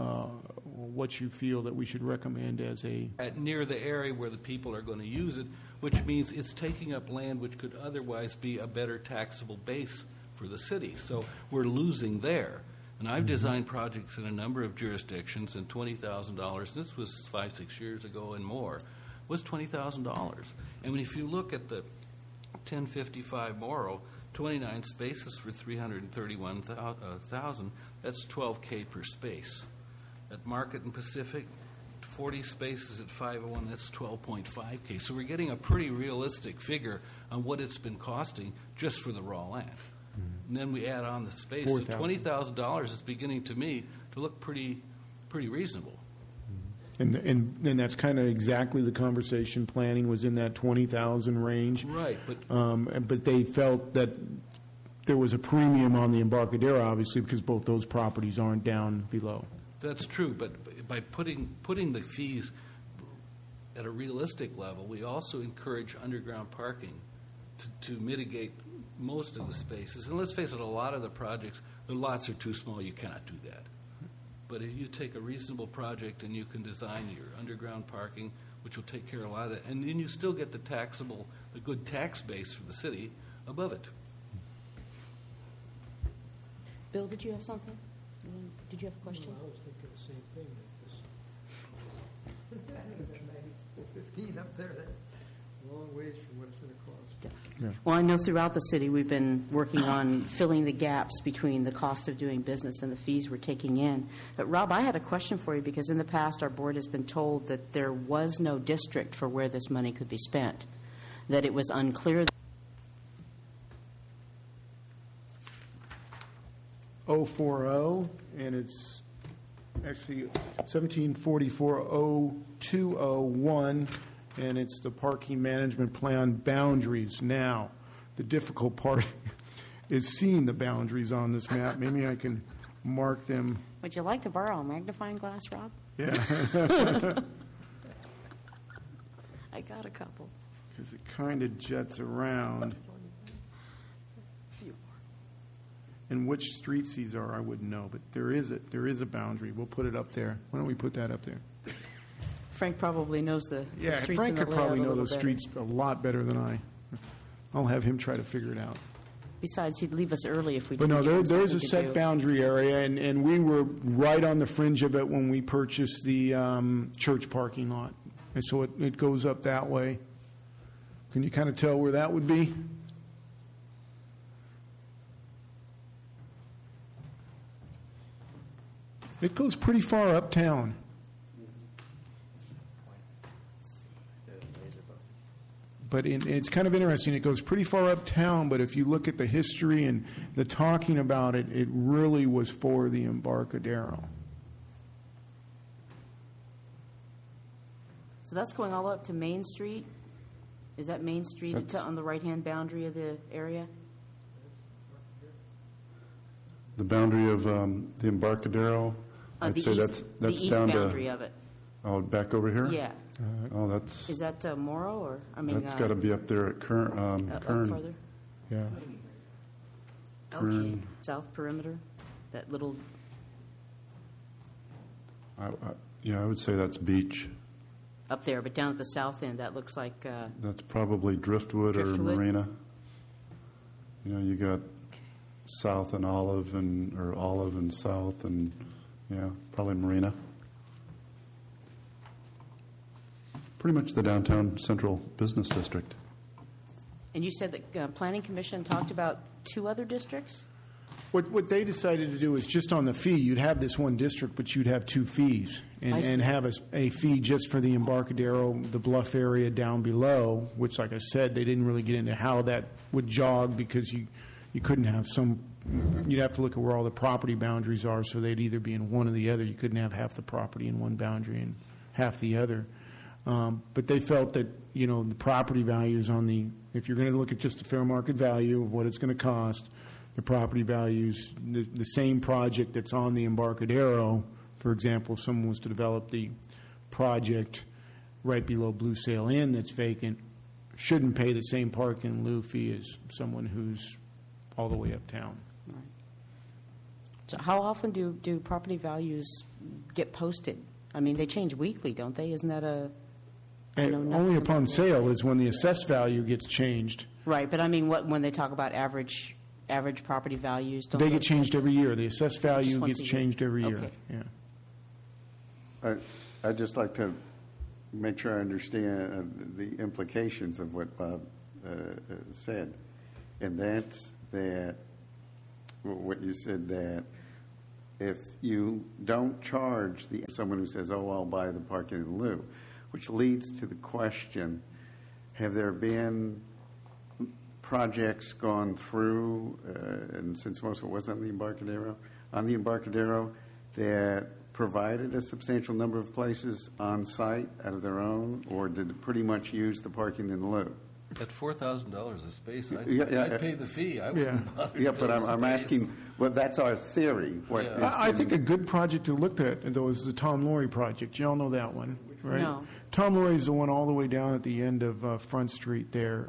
what you feel that we should recommend as a... Near the area where the people are going to use it, which means it's taking up land which could otherwise be a better taxable base for the city. So we're losing there. And I've designed projects in a number of jurisdictions, and $20,000, this was 5-6 years ago and more, was $20,000. And if you look at the 1055 Morro, 29 spaces for $331,000, that's $12K per space. At Market and Pacific, 40 spaces at 501, that's $12.5K. So we're getting a pretty realistic figure on what it's been costing just for the raw land. And then we add on the space. So $20,000 is beginning to me to look pretty reasonable. And that's kind of exactly the conversation. Planning was in that 20,000 range. Right, but they felt that there was a premium on the Embarcadero, obviously, because both those properties aren't down below. That's true, but by putting the fees at a realistic level, we also encourage underground parking to mitigate most of the spaces. And let's face it, a lot of the projects, the lots are too small, you cannot do that. But if you take a reasonable project and you can design your underground parking, which will take care of a lot of that, and then you still get the good tax base for the city above it. Bill, did you have something? Did you have a question? No, I was thinking the same thing. 15 up there, that's a long ways from what it's going to cost. Yeah. Well, I know throughout the city we've been working on filling the gaps between the cost of doing business and the fees we're taking in. But Rob, I had a question for you because in the past our board has been told that there was no district for where this money could be spent, that it was unclear. 040, and it's actually 1744-0201, and it's the parking management plan boundaries. Now, the difficult part is seeing the boundaries on this map. Maybe I can mark them. Would you like to borrow a magnifying glass, Rob? Yeah. I got a couple. Because it kind of jets around. And which streets these are, I wouldn't know, but there is a boundary. We'll put it up there. Why don't we put that up there? Frank probably knows the streets. Frank and the could probably layout a know little those better. streets a lot better than I. I'll have him try to figure it out. Besides, he'd leave us early if we But didn't no, give him there's a something to set do. boundary area, and we were right on the fringe of it when we purchased the church parking lot. And so it goes up that way. Can you kind of tell where that would be? It goes pretty far uptown. But it's kind of interesting. It goes pretty far uptown, but if you look at the history and the talking about it, it really was for the Embarcadero. So that's going all up to Main Street? Is that Main Street on the right-hand boundary of the area? The boundary of the Embarcadero I'd The say east, that's the east down boundary to, of it. oh, back over here? Yeah. Oh, that's, Is that Morrow or, I mean? that's got to be up there at Kern. Up Kern. further? Yeah. Okay. Kern. South perimeter, that little, Yeah, I would say that's beach. up there, but down at the south end, that looks like, That's probably Driftwood or Driftwood? Marina. You know, you got South and Olive or Olive and South and, yeah, probably Marina. Pretty much the downtown central business district. and you said that Planning Commission talked about 2 other districts? What they decided to do is just on the fee, you'd have this one district, but you'd have 2 fees. I see. And have a fee just for the Embarcadero, the Bluff area down below, which, like I said, they didn't really get into how that would jog because you couldn't have you'd have to look at where all the property boundaries are, so they'd either be in one or the other. You couldn't have half the property in one boundary and half the other. But they felt that, you know, the property values if you're going to look at just the fair market value of what it's going to cost, the property values, the same project that's on the Embarcadero, for example, if someone was to develop the project right below Blue Sail Inn that's vacant, shouldn't pay the same parking in lieu fee as someone who's all the way uptown. So how often do property values get posted? I mean, they change weekly, don't they? Isn't that I know nothing Only about upon real sale estate. is when the assessed value gets changed. Right, but I mean, when they talk about average property values, don't They get changed every year. The assessed value Just once gets a year. changed every year. Okay. Yeah. I'd just like to make sure I understand the implications of what Bob said. And that's that, what you said, that if you don't charge someone who says, oh, I'll buy the parking in lieu, which leads to the question, have there been projects gone through, and since most of it was on the Embarcadero, that provided a substantial number of places on site out of their own, or did it pretty much use the parking in lieu? At $4,000 a space, Yeah, I'd pay the fee. I Yeah. wouldn't bother. Yeah, but I'm asking, well, that's our theory. What Yeah. is I think a being- good project to look at, though, is the Tom Laurie project. You all know that one, right? No. Tom Laurie is the one all the way down at the end of Front Street there,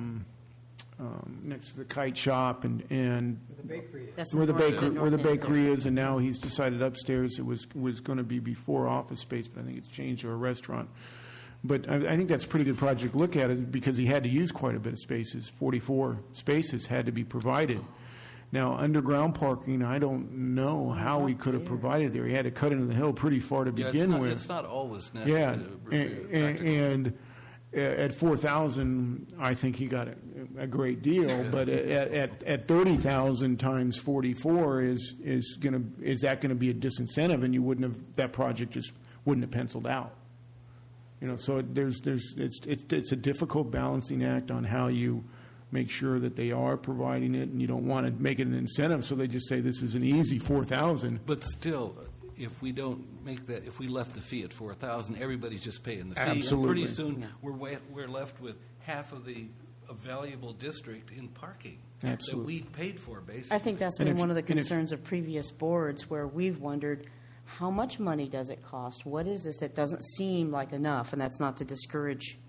next to the kite shop and The bakery. That's where the north- bakery north where the end there. bakery is, and now he's decided upstairs it was going to be before office space, but I think it's changed to a restaurant. But I think that's a pretty good project to look at it because he had to use quite a bit of spaces. 44 spaces had to be provided. Now, underground parking, I don't know how he could have provided there. He had to cut into the hill pretty far to Yeah, begin with. it's not always Yeah, necessary. and at 4,000, I think he got a great deal. But at 30,000 times 44 is that going to be a disincentive? And you wouldn't have, that project just wouldn't have penciled out. You know, so it's a difficult balancing act on how you make sure that they are providing it, and you don't want to make it an incentive. So they just say this is an easy 4,000. But still, if we don't make that, if we left the fee at 4,000, everybody's just paying the fee. Absolutely. And pretty soon, we're left with half of the valuable district in parking Absolutely. that we paid for, basically. I think that's And been if- one of the and if- concerns of previous boards where we've wondered, how much money does it cost? What is this? It doesn't seem like enough, and that's not to discourage.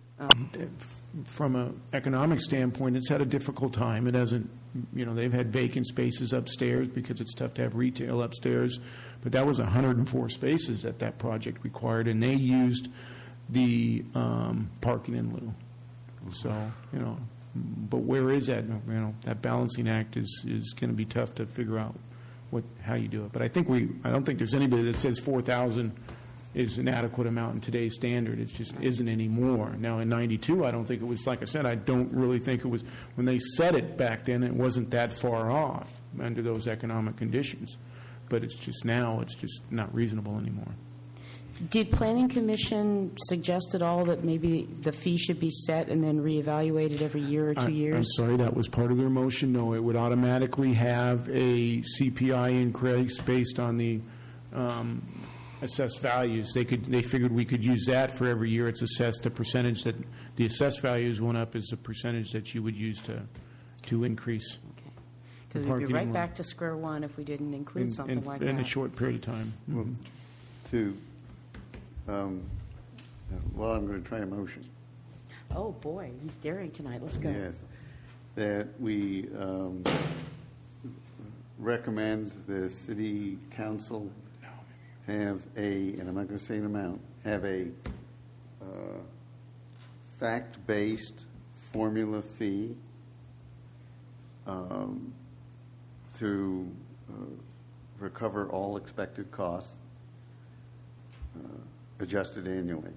From an economic standpoint, it's had a difficult time. It hasn't, they've had vacant spaces upstairs because it's tough to have retail upstairs. But that was 104 spaces that project required, and they used the parking in lieu. So, but where is that? That balancing act is going to be tough to figure out how you do it. But I don't think there's anybody that says 4,000 is an adequate amount in today's standard. It just isn't anymore. Now, in 92, I don't think it was, like I said, I don't really think it was, when they set it back then, it wasn't that far off under those economic conditions. But it's just now, it's just not reasonable anymore. Did Planning Commission suggest at all that maybe the fee should be set and then reevaluated every year or 2 years? I'm sorry, that was part of their motion. No, it would automatically have a CPI increase based on the assessed values. They figured we could use that for every year. It's assessed a percentage that the assessed values went up is the percentage that you would use to increase. Because we'd be Parking right and- back to square one if we didn't include something like in a that. short period of time. Well, well, I'm going to try a motion. Oh, boy, he's daring tonight. Let's go. Yes, that we recommend the city council have and I'm not going to say an amount, have a fact-based formula fee to recover all expected costs, adjusted annually.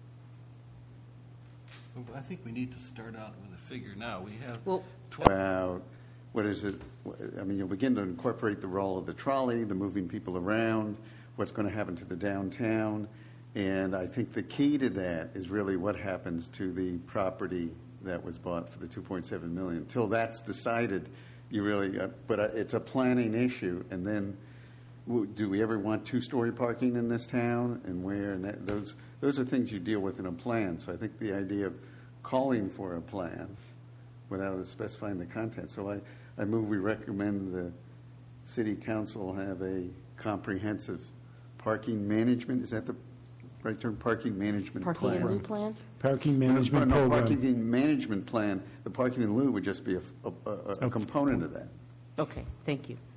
I think we need to start out with a figure now. We have Well, About, what is it, I mean, you'll begin to incorporate the role of the trolley, the moving people around, what's going to happen to the downtown, and I think the key to that is really what happens to the property that was bought for the $2.7 million. Until that's decided, you really, but it's a planning issue, and then do we ever want two-story parking in this town, and where, and those are things you deal with in a plan. So I think the idea of calling for a plan without specifying the content. So I move we recommend the city council have a comprehensive parking management, is that the right term, parking management parking plan? and loop plan? Parking management No, program. parking management plan. The parking in lieu would just be a component of that. Okay, thank you.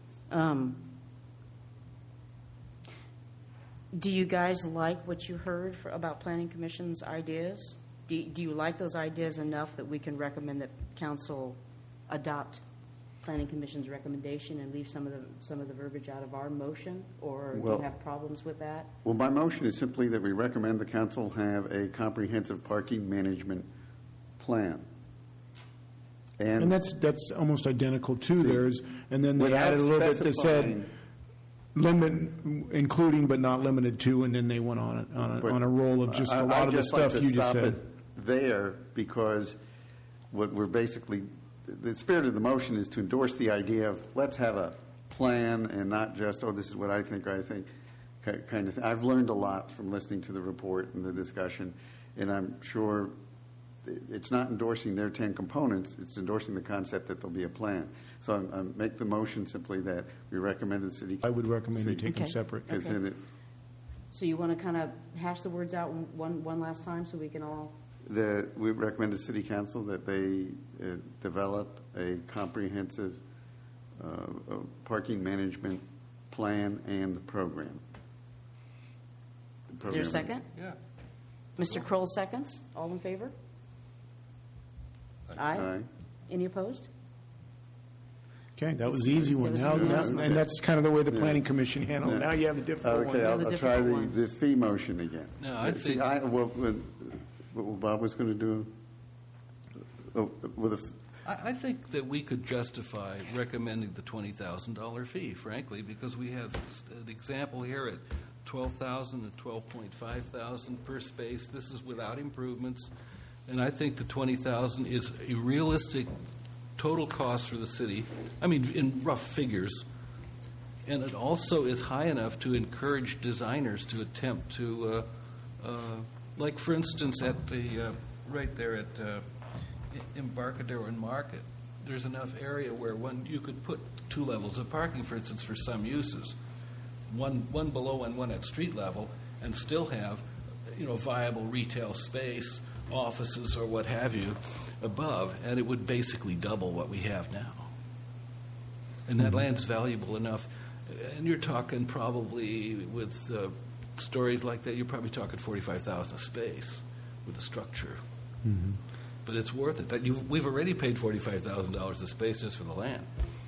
Do you guys like what you heard about Planning Commission's ideas? Do you like those ideas enough that we can recommend that council adopt Planning Commission's recommendation and leave some of the verbiage out of our motion? Or do Well- you have problems with that? Well, my motion is simply that we recommend the council have a comprehensive parking management plan. And that's almost identical to See, theirs. And then they without added a little bit that said specifying- limit, including but not limited to, and then they went on a roll of just a lot of the stuff you just said. I'd just like to stop it there, because what we're basically, the spirit of the motion is to endorse the idea of let's have a plan and not just, oh, this is what I think or I think kind of thing. I've learned a lot from listening to the report and the discussion, and I'm sure it's not endorsing their 10 components, it's endorsing the concept that there'll be a plan. So I make the motion simply that we recommend the city. I would recommend you take them Okay. separate. Because Okay. then it, So you want to kind of hash the words out one last time so we can all... we recommend to City Council that they develop a comprehensive parking management plan and program. Is there a second? yeah. Mr. Kroll seconds. All in favor? Aye. Aye. Any opposed? Okay, that was the easy one. That was Now, the now- easy one. and that's kind of the way the Yeah. Planning Commission handled it. Yeah. Now you have the difficult Okay, one. I'll the try difficult one. the fee motion again. No, I See, think- what Bob was going to do, with a, I think that we could justify recommending the $20,000 fee, frankly, because we have an example here at $12,000 and $12,500 per space. This is without improvements, and I think the $20,000 is a realistic total cost for the city. I mean, in rough figures, and it also is high enough to encourage designers to attempt to, like for instance, at the right there at Embarcadero and Market, there's enough area where you could put 2 levels of parking, for instance, for some uses, one below and one at street level, and still have viable retail space, offices or what have you above, and it would basically double what we have now. And that land's valuable enough. And you're talking probably with stories like that, you're probably talking $45,000 a space with a structure. Mm-hmm. But it's worth it. We've already paid $45,000 a space just for the land.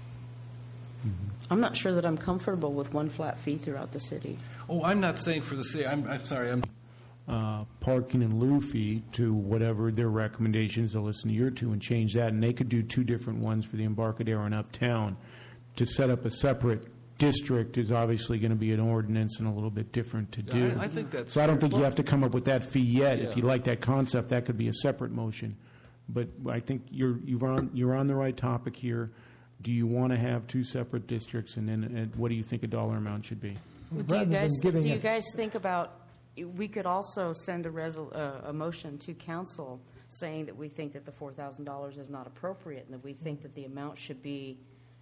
I'm not sure that I'm comfortable with one flat fee throughout the city. Oh, I'm not saying for the city. I'm sorry. Parking and lieu fee to whatever their recommendations, they'll listen to your two and change that. And they could do 2 different ones for the Embarcadero and Uptown. To set up a separate district is obviously going to be an ordinance and a little bit different to do. I think that's. So I don't think you have to come up with that fee yet. Yeah. If you like that concept, that could be a separate motion. But I think you're on the right topic here. Do you want to have 2 separate districts, and then what do you think a dollar amount should be? Do you guys think about, we could also send a motion to council saying that we think that the $4,000 is not appropriate and that we think that the amount should be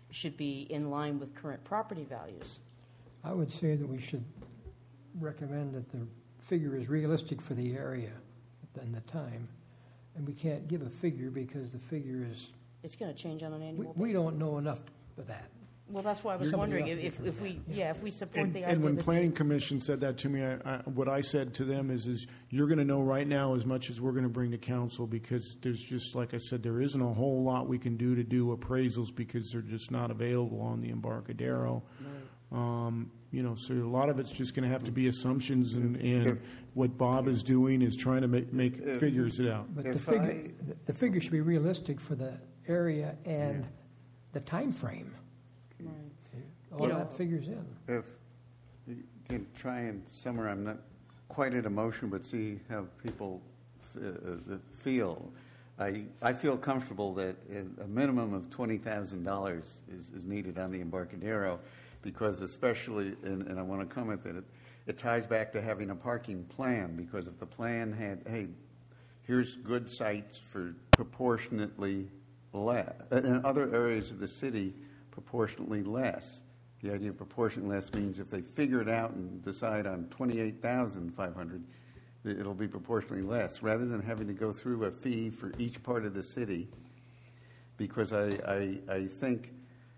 should be in line with current property values. I would say that we should recommend that the figure is realistic for the area and the time. And we can't give a figure because the figure is, It's going to change on an annual basis. we don't know enough of that. Well, that's why I was Somebody wondering else if we, if we support And, the and idea when that Planning Commission said that to me, what I said to them is you're going to know right now as much as we're going to bring to council, because there's just, like I said, there isn't a whole lot we can do to do appraisals because they're just not available on the Embarcadero. You know, so a lot of it's just going to have to be assumptions, and what Bob is doing is trying to make figures it out. But the If figure, the figure should be realistic for the area and the time frame. Right. All You know- that figures in. If you can try and somewhere, I'm not quite at emotion, but see how people feel. I feel comfortable that a minimum of $20,000 is needed on the Embarcadero, because especially, and I want to comment that it ties back to having a parking plan, because if the plan had, hey, here's good sites for proportionately less, in other areas of the city, proportionately less. The idea of proportionately less means if they figure it out and decide on 28,500, it'll be proportionally less, rather than having to go through a fee for each part of the city, because I think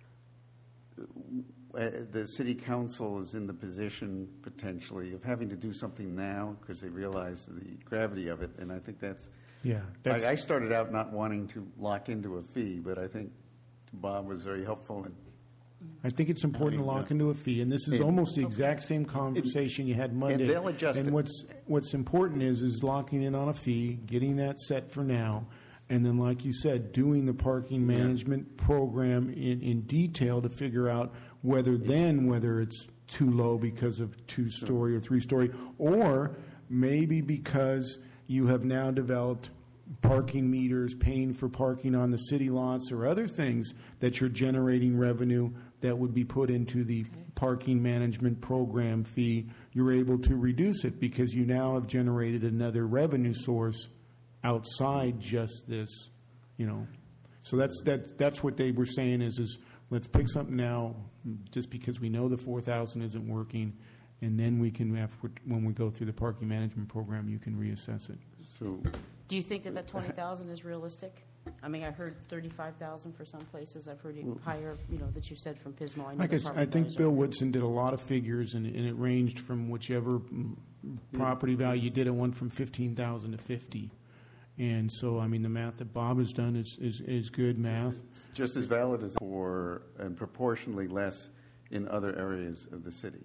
the city council is in the position potentially of having to do something now because they realize the gravity of it, and I think that's. Yeah, I started out not wanting to lock into a fee, but I think Bob was very helpful in. I think it's important to lock into a fee, and this is almost the exact same conversation you had Monday. And they'll adjust and it. what's important is locking in on a fee, getting that set for now, and then, like you said, doing the parking management program in detail to figure out whether it's too low because of 2-story or 3-story, or maybe because you have now developed parking meters, paying for parking on the city lots, or other things that you're generating revenue that would be put into the parking management program fee. You're able to reduce it because you now have generated another revenue source outside just this, you know. So that's what they were saying is let's pick something now, just because we know the 4,000 isn't working, and then we can, when we go through the parking management program, you can reassess it. So Do you think that 20,000 is realistic? I mean, I heard 35,000 for some places. I've heard even higher, that you said from Pismo. I know the I property think values Bill are- Woodson did a lot of figures, and it ranged from whichever property value you did. It went from 15,000 to 50. And so, I mean, the math that Bob has done is good math. just as valid as for and proportionally less in other areas of the city.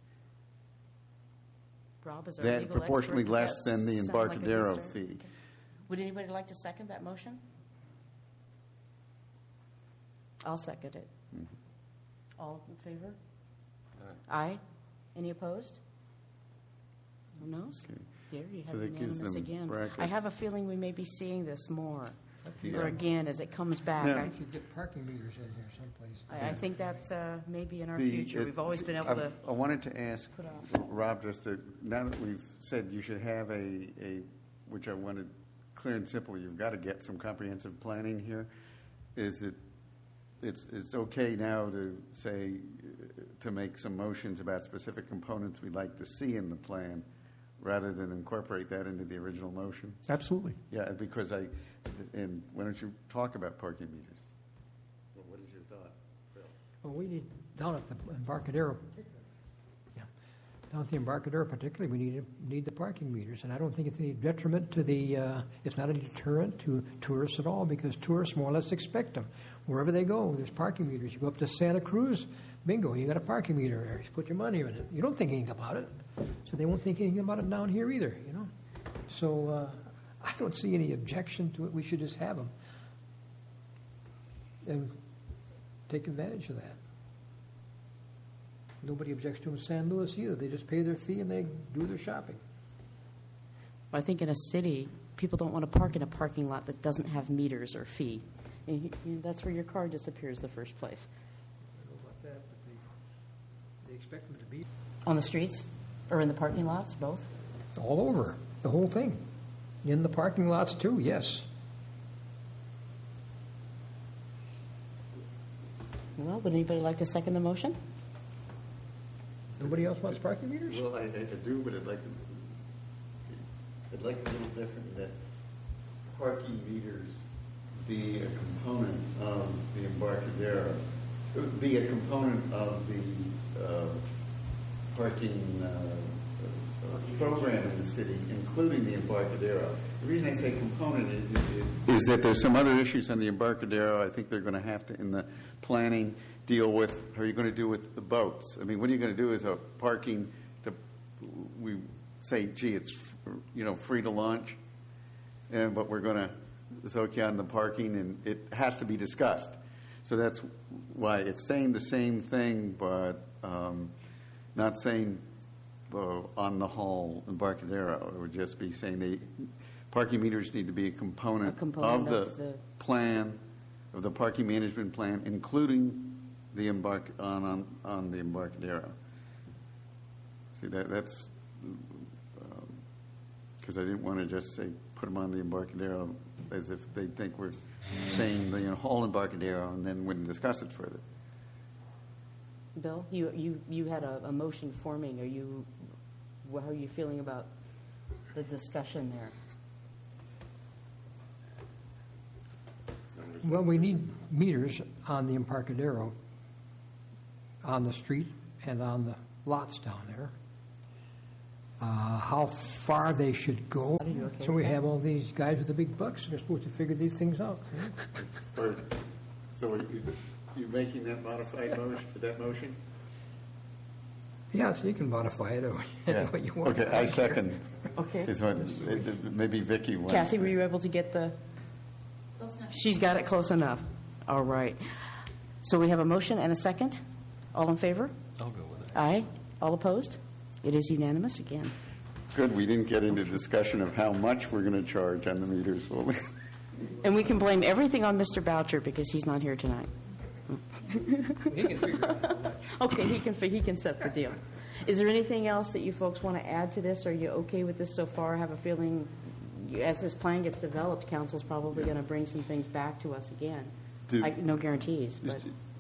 Rob, is our That legal proportionally expert, does less that than the sound like a good Embarcadero start? fee. Would anybody like to second that motion? I'll second it. All in favor? Aye. Any opposed? Who knows? Okay. There you So have that gives unanimous them again. I brackets. have a feeling we may be seeing this more, Yeah. or again, as it comes back. Now- We should get parking meters in here someplace. I think that may be in our future. We've always been able to. I wanted to ask put off. Rob, just now that we've said you should have which I wanted clear and simple, you've got to get some comprehensive planning here. Is it, it's okay now to say, to make some motions about specific components we'd like to see in the plan, rather than incorporate that into the original motion? Absolutely. Yeah, because and why don't you talk about parking meters? Well, what is your thought, Bill? Well, we need, down at the Embarcadero, down at the Embarcadero particularly, we need the parking meters. And I don't think it's any detriment to it's not a deterrent to tourists at all, because tourists more or less expect them. Wherever they go, there's parking meters. You go up to Santa Cruz, bingo, you got a parking meter there. You put your money in it. You don't think anything about it. So they won't think anything about it down here either, So I don't see any objection to it. We should just have them and take advantage of that. Nobody objects to them in San Luis either. They just pay their fee and they do their shopping. I think in a city, people don't want to park in a parking lot that doesn't have meters or fee. And that's where your car disappears the first place. I don't know about that, but they expect them to be On the streets or in the parking lots, both? all over, the whole thing. In the parking lots too, yes. Well, would anybody like to second the motion? Nobody else wants parking meters? Well, I do, but I'd like a little different, that parking meters be a component of the Embarcadero, be a component of the parking program in the city, including the Embarcadero. The reason I say component is that there's some other issues on the Embarcadero I think they're going to have to, in the planning, deal with. How are you going to do with the boats? I mean, what are you going to do as a parking, we say, gee, it's free to launch, but we're going to throw you on the parking, and it has to be discussed. So that's why it's saying the same thing, but not saying on the whole Embarcadero. It would just be saying the parking meters need to be a component of the plan, of the parking management plan, including the on the Embarcadero. See, that's because I didn't want to just say put them on the Embarcadero as if they think we're saying the whole Embarcadero and then wouldn't discuss it further. Bill, you had a motion forming. How are you feeling about the discussion there? Well, we need meters on the Embarcadero, on the street and on the lots down there. How far they should go. So we have all these guys with the big bucks that are supposed to figure these things out. So you're making that modified motion? Yeah, so you can modify it any way you want. Okay, I second. Okay. Maybe Vicki wants Kathy, were you able to get the? Close enough. She's got it close enough. All right. So we have a motion and a second. All in favor? I'll go with it. Aye. All opposed? It is unanimous again. Good, we didn't get into discussion of how much we're going to charge on the meters, will we? And we can blame everything on Mr. Boucher because he's not here tonight. He can figure it out. Okay, he can set the deal. Is there anything else that you folks want to add to this? Are you okay with this so far? I have a feeling as this plan gets developed, council's probably going to bring some things back to us again. No guarantees, but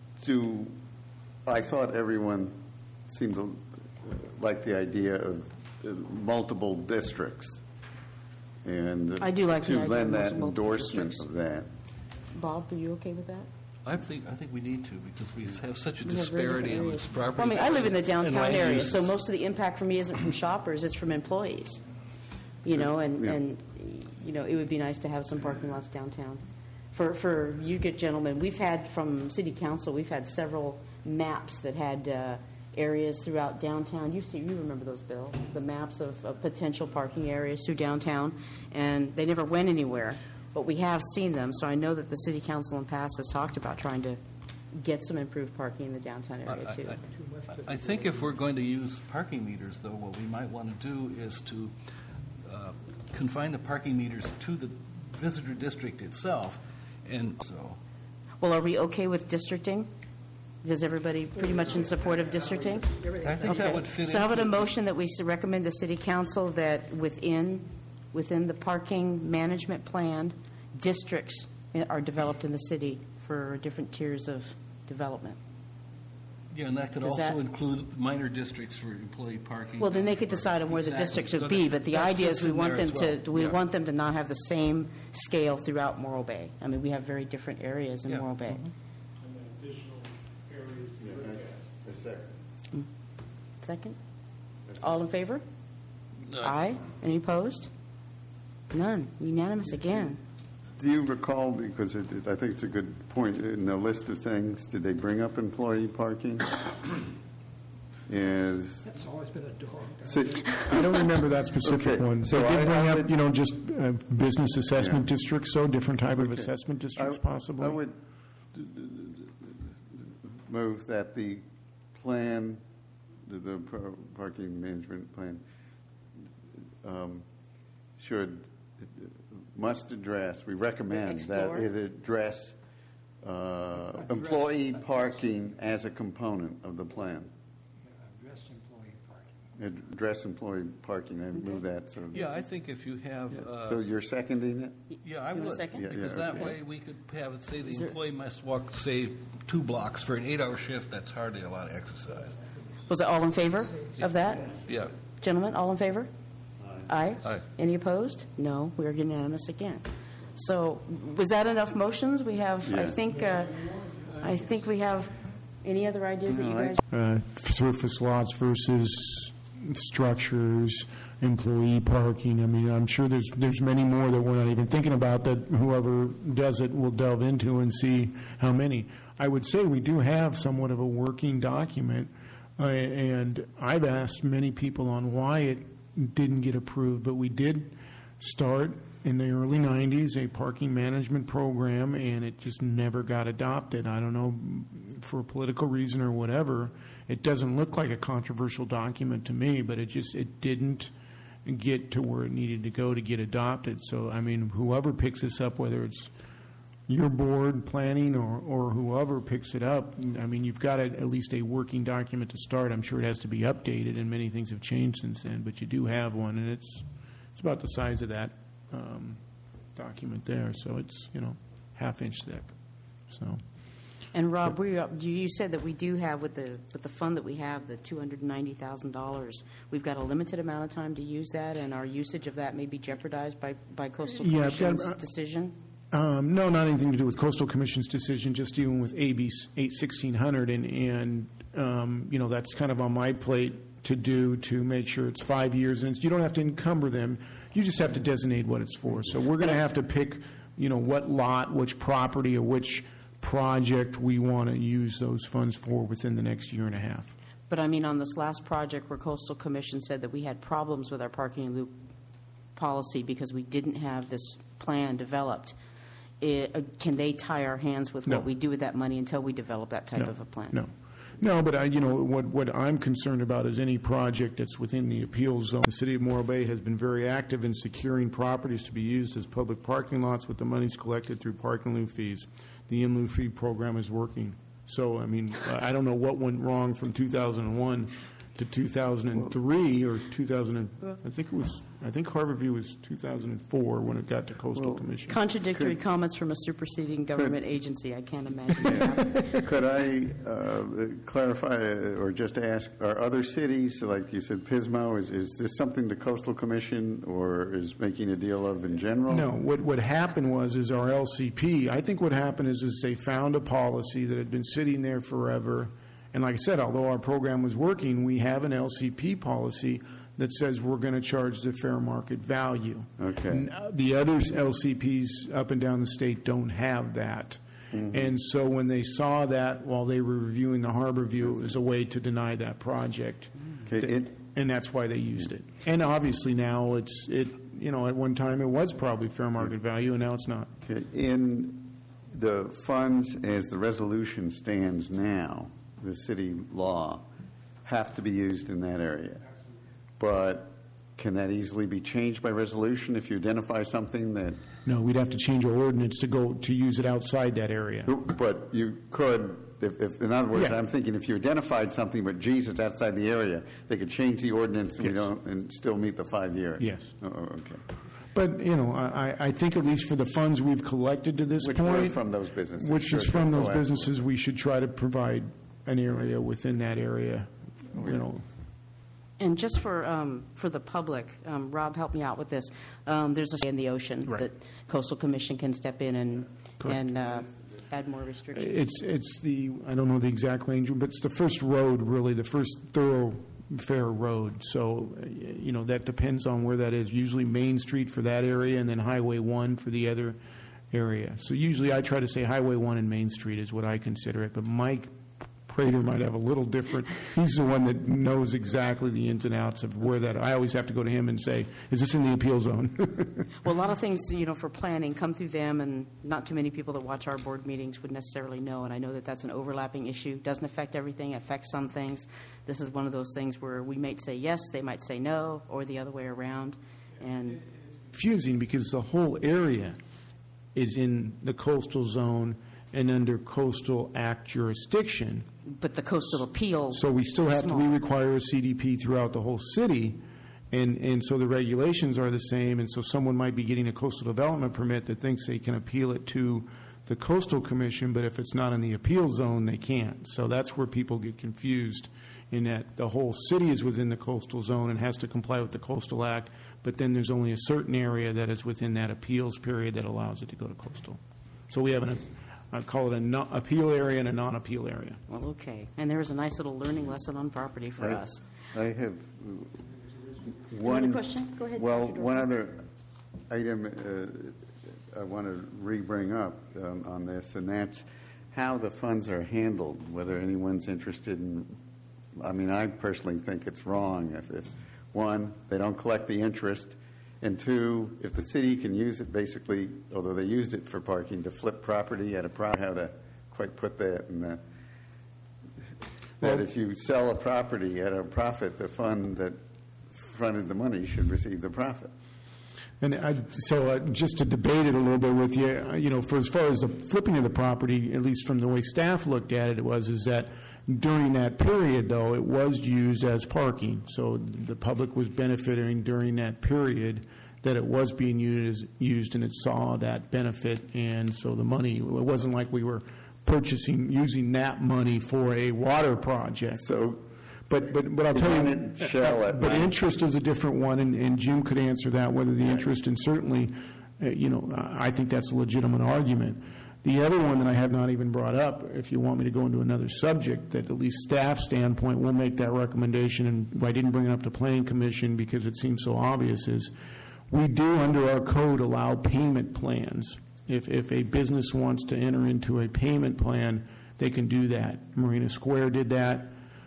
I thought everyone seemed to like the idea of multiple districts, and I do like the to idea lend of that multiple endorsement districts. of that. Bob, are you okay with that? I think we need to because we have such a We have very disparity different in areas. this property. Well, I mean, I live in the downtown and land area, uses. so most of the impact for me isn't from shoppers, it's from employees. And it would be nice to have some parking lots downtown. For you good gentlemen, we've had from city council, we've had several maps that had areas throughout downtown. You remember those, Bill? The maps of potential parking areas through downtown, and they never went anywhere. But we have seen them, so I know that the city council in the past has talked about trying to get some improved parking in the downtown area, too. I think if we're going to use parking meters, though, what we might want to do is to confine the parking meters to the visitor district itself, and so. Well, are we okay with districting? Is everybody pretty much in support of districting? I think that would fit So how about a into- motion that we recommend to city council that within the parking management plan, districts are developed in the city for different tiers of development? Yeah, and that could Does also that- include minor districts for employee parking. Well, then they could decide on where the Exactly. districts So would be, that- but the that idea is fits we in want there them as to, well. Yeah. want them to not have the same scale throughout Morro Bay. I mean, we have very different areas in Yeah. Morro Bay. And then additional areas. A second. Second? All in favor? No. Aye. Any opposed? None. Unanimous again. Do you recall, because I think it's a good point, in the list of things, did they bring up employee parking? That's always been a dog. I don't remember that specific Okay, one. so They did I bring up, would- just business assessment Yeah. districts, so different type of Okay. assessment districts I possibly. would move that the plan, the parking management plan, must address, we recommend that Explore. it address employee parking as a component of the plan. Address employee parking. address employee parking, I move that. So, Yeah, I think if you have, so you're seconding it? yeah, I You want a would. second? Yeah, Because yeah, that okay. way we could have, say, the Is there- employee must walk, say, 2 blocks for an 8-hour shift. That's hardly a lot of exercise. Was it all in favor of that? Yeah. Gentlemen, all in favor? Aye. Aye. Any opposed? No, we are unanimous again. So was that enough motions? We have, Yeah. I think we have, any other ideas that you No, guys? Surface lots versus structures, employee parking. I mean, I'm sure there's many more that we're not even thinking about that whoever does it will delve into and see how many. I would say we do have somewhat of a working document, and I've asked many people on why it didn't get approved, but we did start in the early 90s a parking management program, and it just never got adopted. I don't know, for a political reason or whatever. It doesn't look like a controversial document to me, but it didn't get to where it needed to go to get adopted. So, I mean, whoever picks this up, whether it's your board, planning, or whoever picks it up, I mean, you've got at least a working document to start. I'm sure it has to be updated, and many things have changed since then, but you do have one, and it's about the size of that document there. So it's, half-inch thick. So. And Rob, you said that we do have, with the fund that we have, the $290,000, we've got a limited amount of time to use that, and our usage of that may be jeopardized by Coastal Yeah, I've got- Commission's decision? No, not anything to do with Coastal Commission's decision, just dealing with AB 1600, and that's kind of on my plate to do, to make sure it's 5 years, and you don't have to encumber them, you just have to designate what it's for. So we're going to have to pick, what lot, which property, or which project we want to use those funds for within the next year and a half. But I mean, on this last project where Coastal Commission said that we had problems with our parking loop policy because we didn't have this plan developed, can they tie our hands with No. what we do with that money until we develop that type of a plan? No, but what I'm concerned about is any project that's within the appeals zone. The City of Morro Bay has been very active in securing properties to be used as public parking lots with the monies collected through parking lieu fees. The in lieu fee program is working. So, I mean, I don't know what went wrong from 2001 to 2003 or 2000. I think Harborview was 2004 when it got to Coastal Commission. Contradictory comments from a superseding government agency. I can't imagine that. Could I clarify or just ask, are other cities, like you said, Pismo, is this something the Coastal Commission or is making a deal of in general? No, what happened is our LCP, I think what happened is they found a policy that had been sitting there forever. And like I said, although our program was working, we have an LCP policy that says we're going to charge the fair market value. Okay. The other LCPs up and down the state don't have that. Mm-hmm. And so when they saw that while they were reviewing the Harborview, it was a way to deny that project. Okay. And that's why they used it. And obviously now at one time it was probably fair market value, and now it's not. Okay. In the funds as the resolution stands now, the city law, have to be used in that area. But can that easily be changed by resolution if you identify something that... No, we'd have to change our ordinance to use it outside that area. But you could, if in other words, Yeah. I'm thinking if you identified something, but geez, it's outside the area, they could change the ordinance and Yes. and still meet the 5 years. Yes. Oh, okay. But, I think at least for the funds we've collected to this Which point... were from those businesses. Which is Sure, from sure. those Oh, absolutely. businesses, we should try to provide an area within that area, And just for the public, Rob, help me out with this. There's a say in the ocean Right. that Coastal Commission can step in and Correct. add more restrictions. It's I don't know the exact language, but it's the first road, really, the first thoroughfare road. So, that depends on where that is. Usually Main Street for that area and then Highway 1 for the other area. So usually I try to say Highway 1 and Main Street is what I consider it, but Mike Prater might have a little different. He's the one that knows exactly the ins and outs of where that. I always have to go to him and say, "Is this in the appeal zone?" Well, a lot of things, for planning come through them, and not too many people that watch our board meetings would necessarily know. And I know that that's an overlapping issue. Doesn't affect everything. It affects some things. This is one of those things where we might say yes, they might say no, or the other way around. And Confusing because the whole area is in the coastal zone and under Coastal Act jurisdiction. But the coastal appeal. So we still have to, small. we require a CDP throughout the whole city, and so the regulations are the same, and so someone might be getting a coastal development permit that thinks they can appeal it to the coastal commission, but if it's not in the appeal zone, they can't. So that's where people get confused, in that the whole city is within the coastal zone and has to comply with the Coastal Act, but then there's only a certain area that is within that appeals period that allows it to go to coastal. So we have I call it an appeal area and a non-appeal area. Well, okay. And there was a nice little learning lesson on property for us. I have Another question? Go ahead, Well, Dr. one Dorfman. other item I want to re-bring up on this, and that's how the funds are handled, whether anyone's interested in, I mean, I personally think it's wrong if one, they don't collect the interest, and two, if the city can use it basically, although they used it for parking, to flip property at a profit, how to quite put that in the, that if you sell a property at a profit, the fund that fronted the money should receive the profit. And just to debate it a little bit with you, for as far as the flipping of the property, at least from the way staff looked at it, is that during that period, though, it was used as parking. So the public was benefiting during that period that it was being used, and it saw that benefit. And so the money, it wasn't like we were using that money for a water project. So, But I'll tell you, but interest is a different one, and Jim could answer that, whether the interest, and certainly, I think that's a legitimate argument. The other one that I have not even brought up, if you want me to go into another subject, that at least staff standpoint will make that recommendation, and I didn't bring it up to Planning Commission because it seems so obvious, is we do, under our code, allow payment plans. If a business wants to enter into a payment plan, they can do that. Marina Square did that.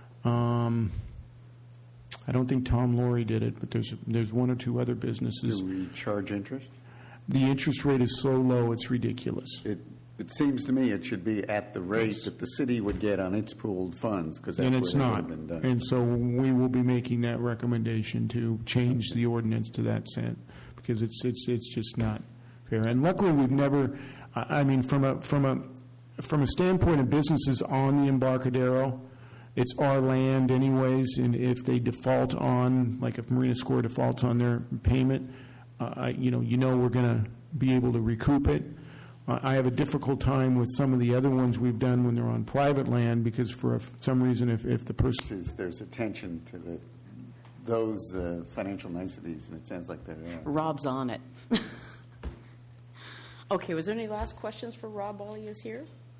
I don't think Tom Laurie did it, but there's one or two other businesses. Do we charge interest? The interest rate is so low, it's ridiculous. It seems to me it should be at the rate that the city would get on its pooled funds, because that's And where it's it would not. have been done. And so we will be making that recommendation to change the ordinance to that extent, because it's just not fair. And luckily, we've never, I mean, from a standpoint of businesses on the Embarcadero, it's our land anyways, and if they default on, like if Marina Square defaults on their payment, we're going to be able to recoup it. I have a difficult time with some of the other ones we've done when they're on private land, because for some reason, if the person... There's attention to those financial niceties, and it sounds like there are. Rob's on it. Okay, was there any last questions for Rob while he is here?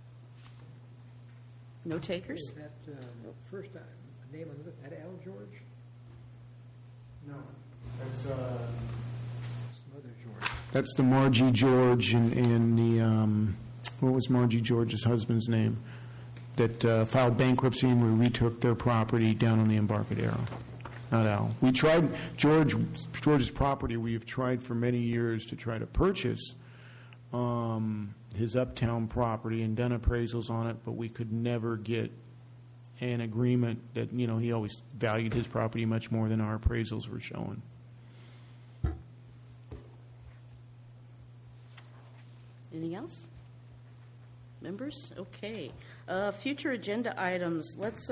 No takers? Is that first name on the list, that Al George? No. That's Some other George. That's the Margie George and the, what was Margie George's husband's name? That filed bankruptcy and we retook their property down on the Embarcadero. Not Al. We tried, George's property, we have tried for many years to try to purchase his uptown property and done appraisals on it, but we could never get an agreement that, he always valued his property much more than our appraisals were showing. Anything else? Members? Okay. Future agenda items. Let's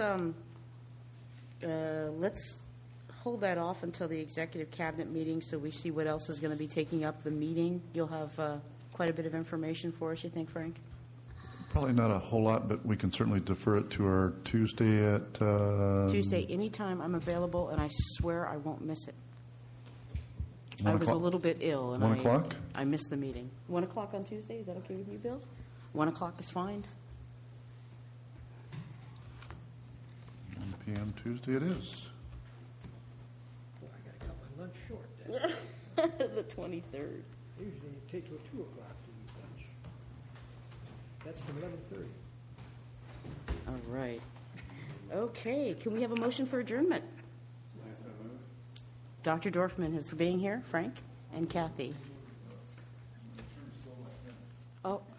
hold that off until the executive cabinet meeting so we see what else is going to be taking up the meeting. You'll have quite a bit of information for us, you think, Frank? Probably not a whole lot, but we can certainly defer it to our Tuesday at... Tuesday, anytime I'm available, and I swear I won't miss it. 1 I was a o'clock? little bit ill. And 1 o'clock? I missed the meeting. 1 o'clock on Tuesday? Is that okay with you, Bill? 1 o'clock is fine. 1 p.m. Tuesday it is. Boy, I got to cut my lunch short then. The 23rd. Usually it takes till 2 o'clock to eat lunch. That's from 11:30. All right. Okay, can we have a motion for adjournment? Dr. Dorfman is for being here, Frank, and Kathy. Oh,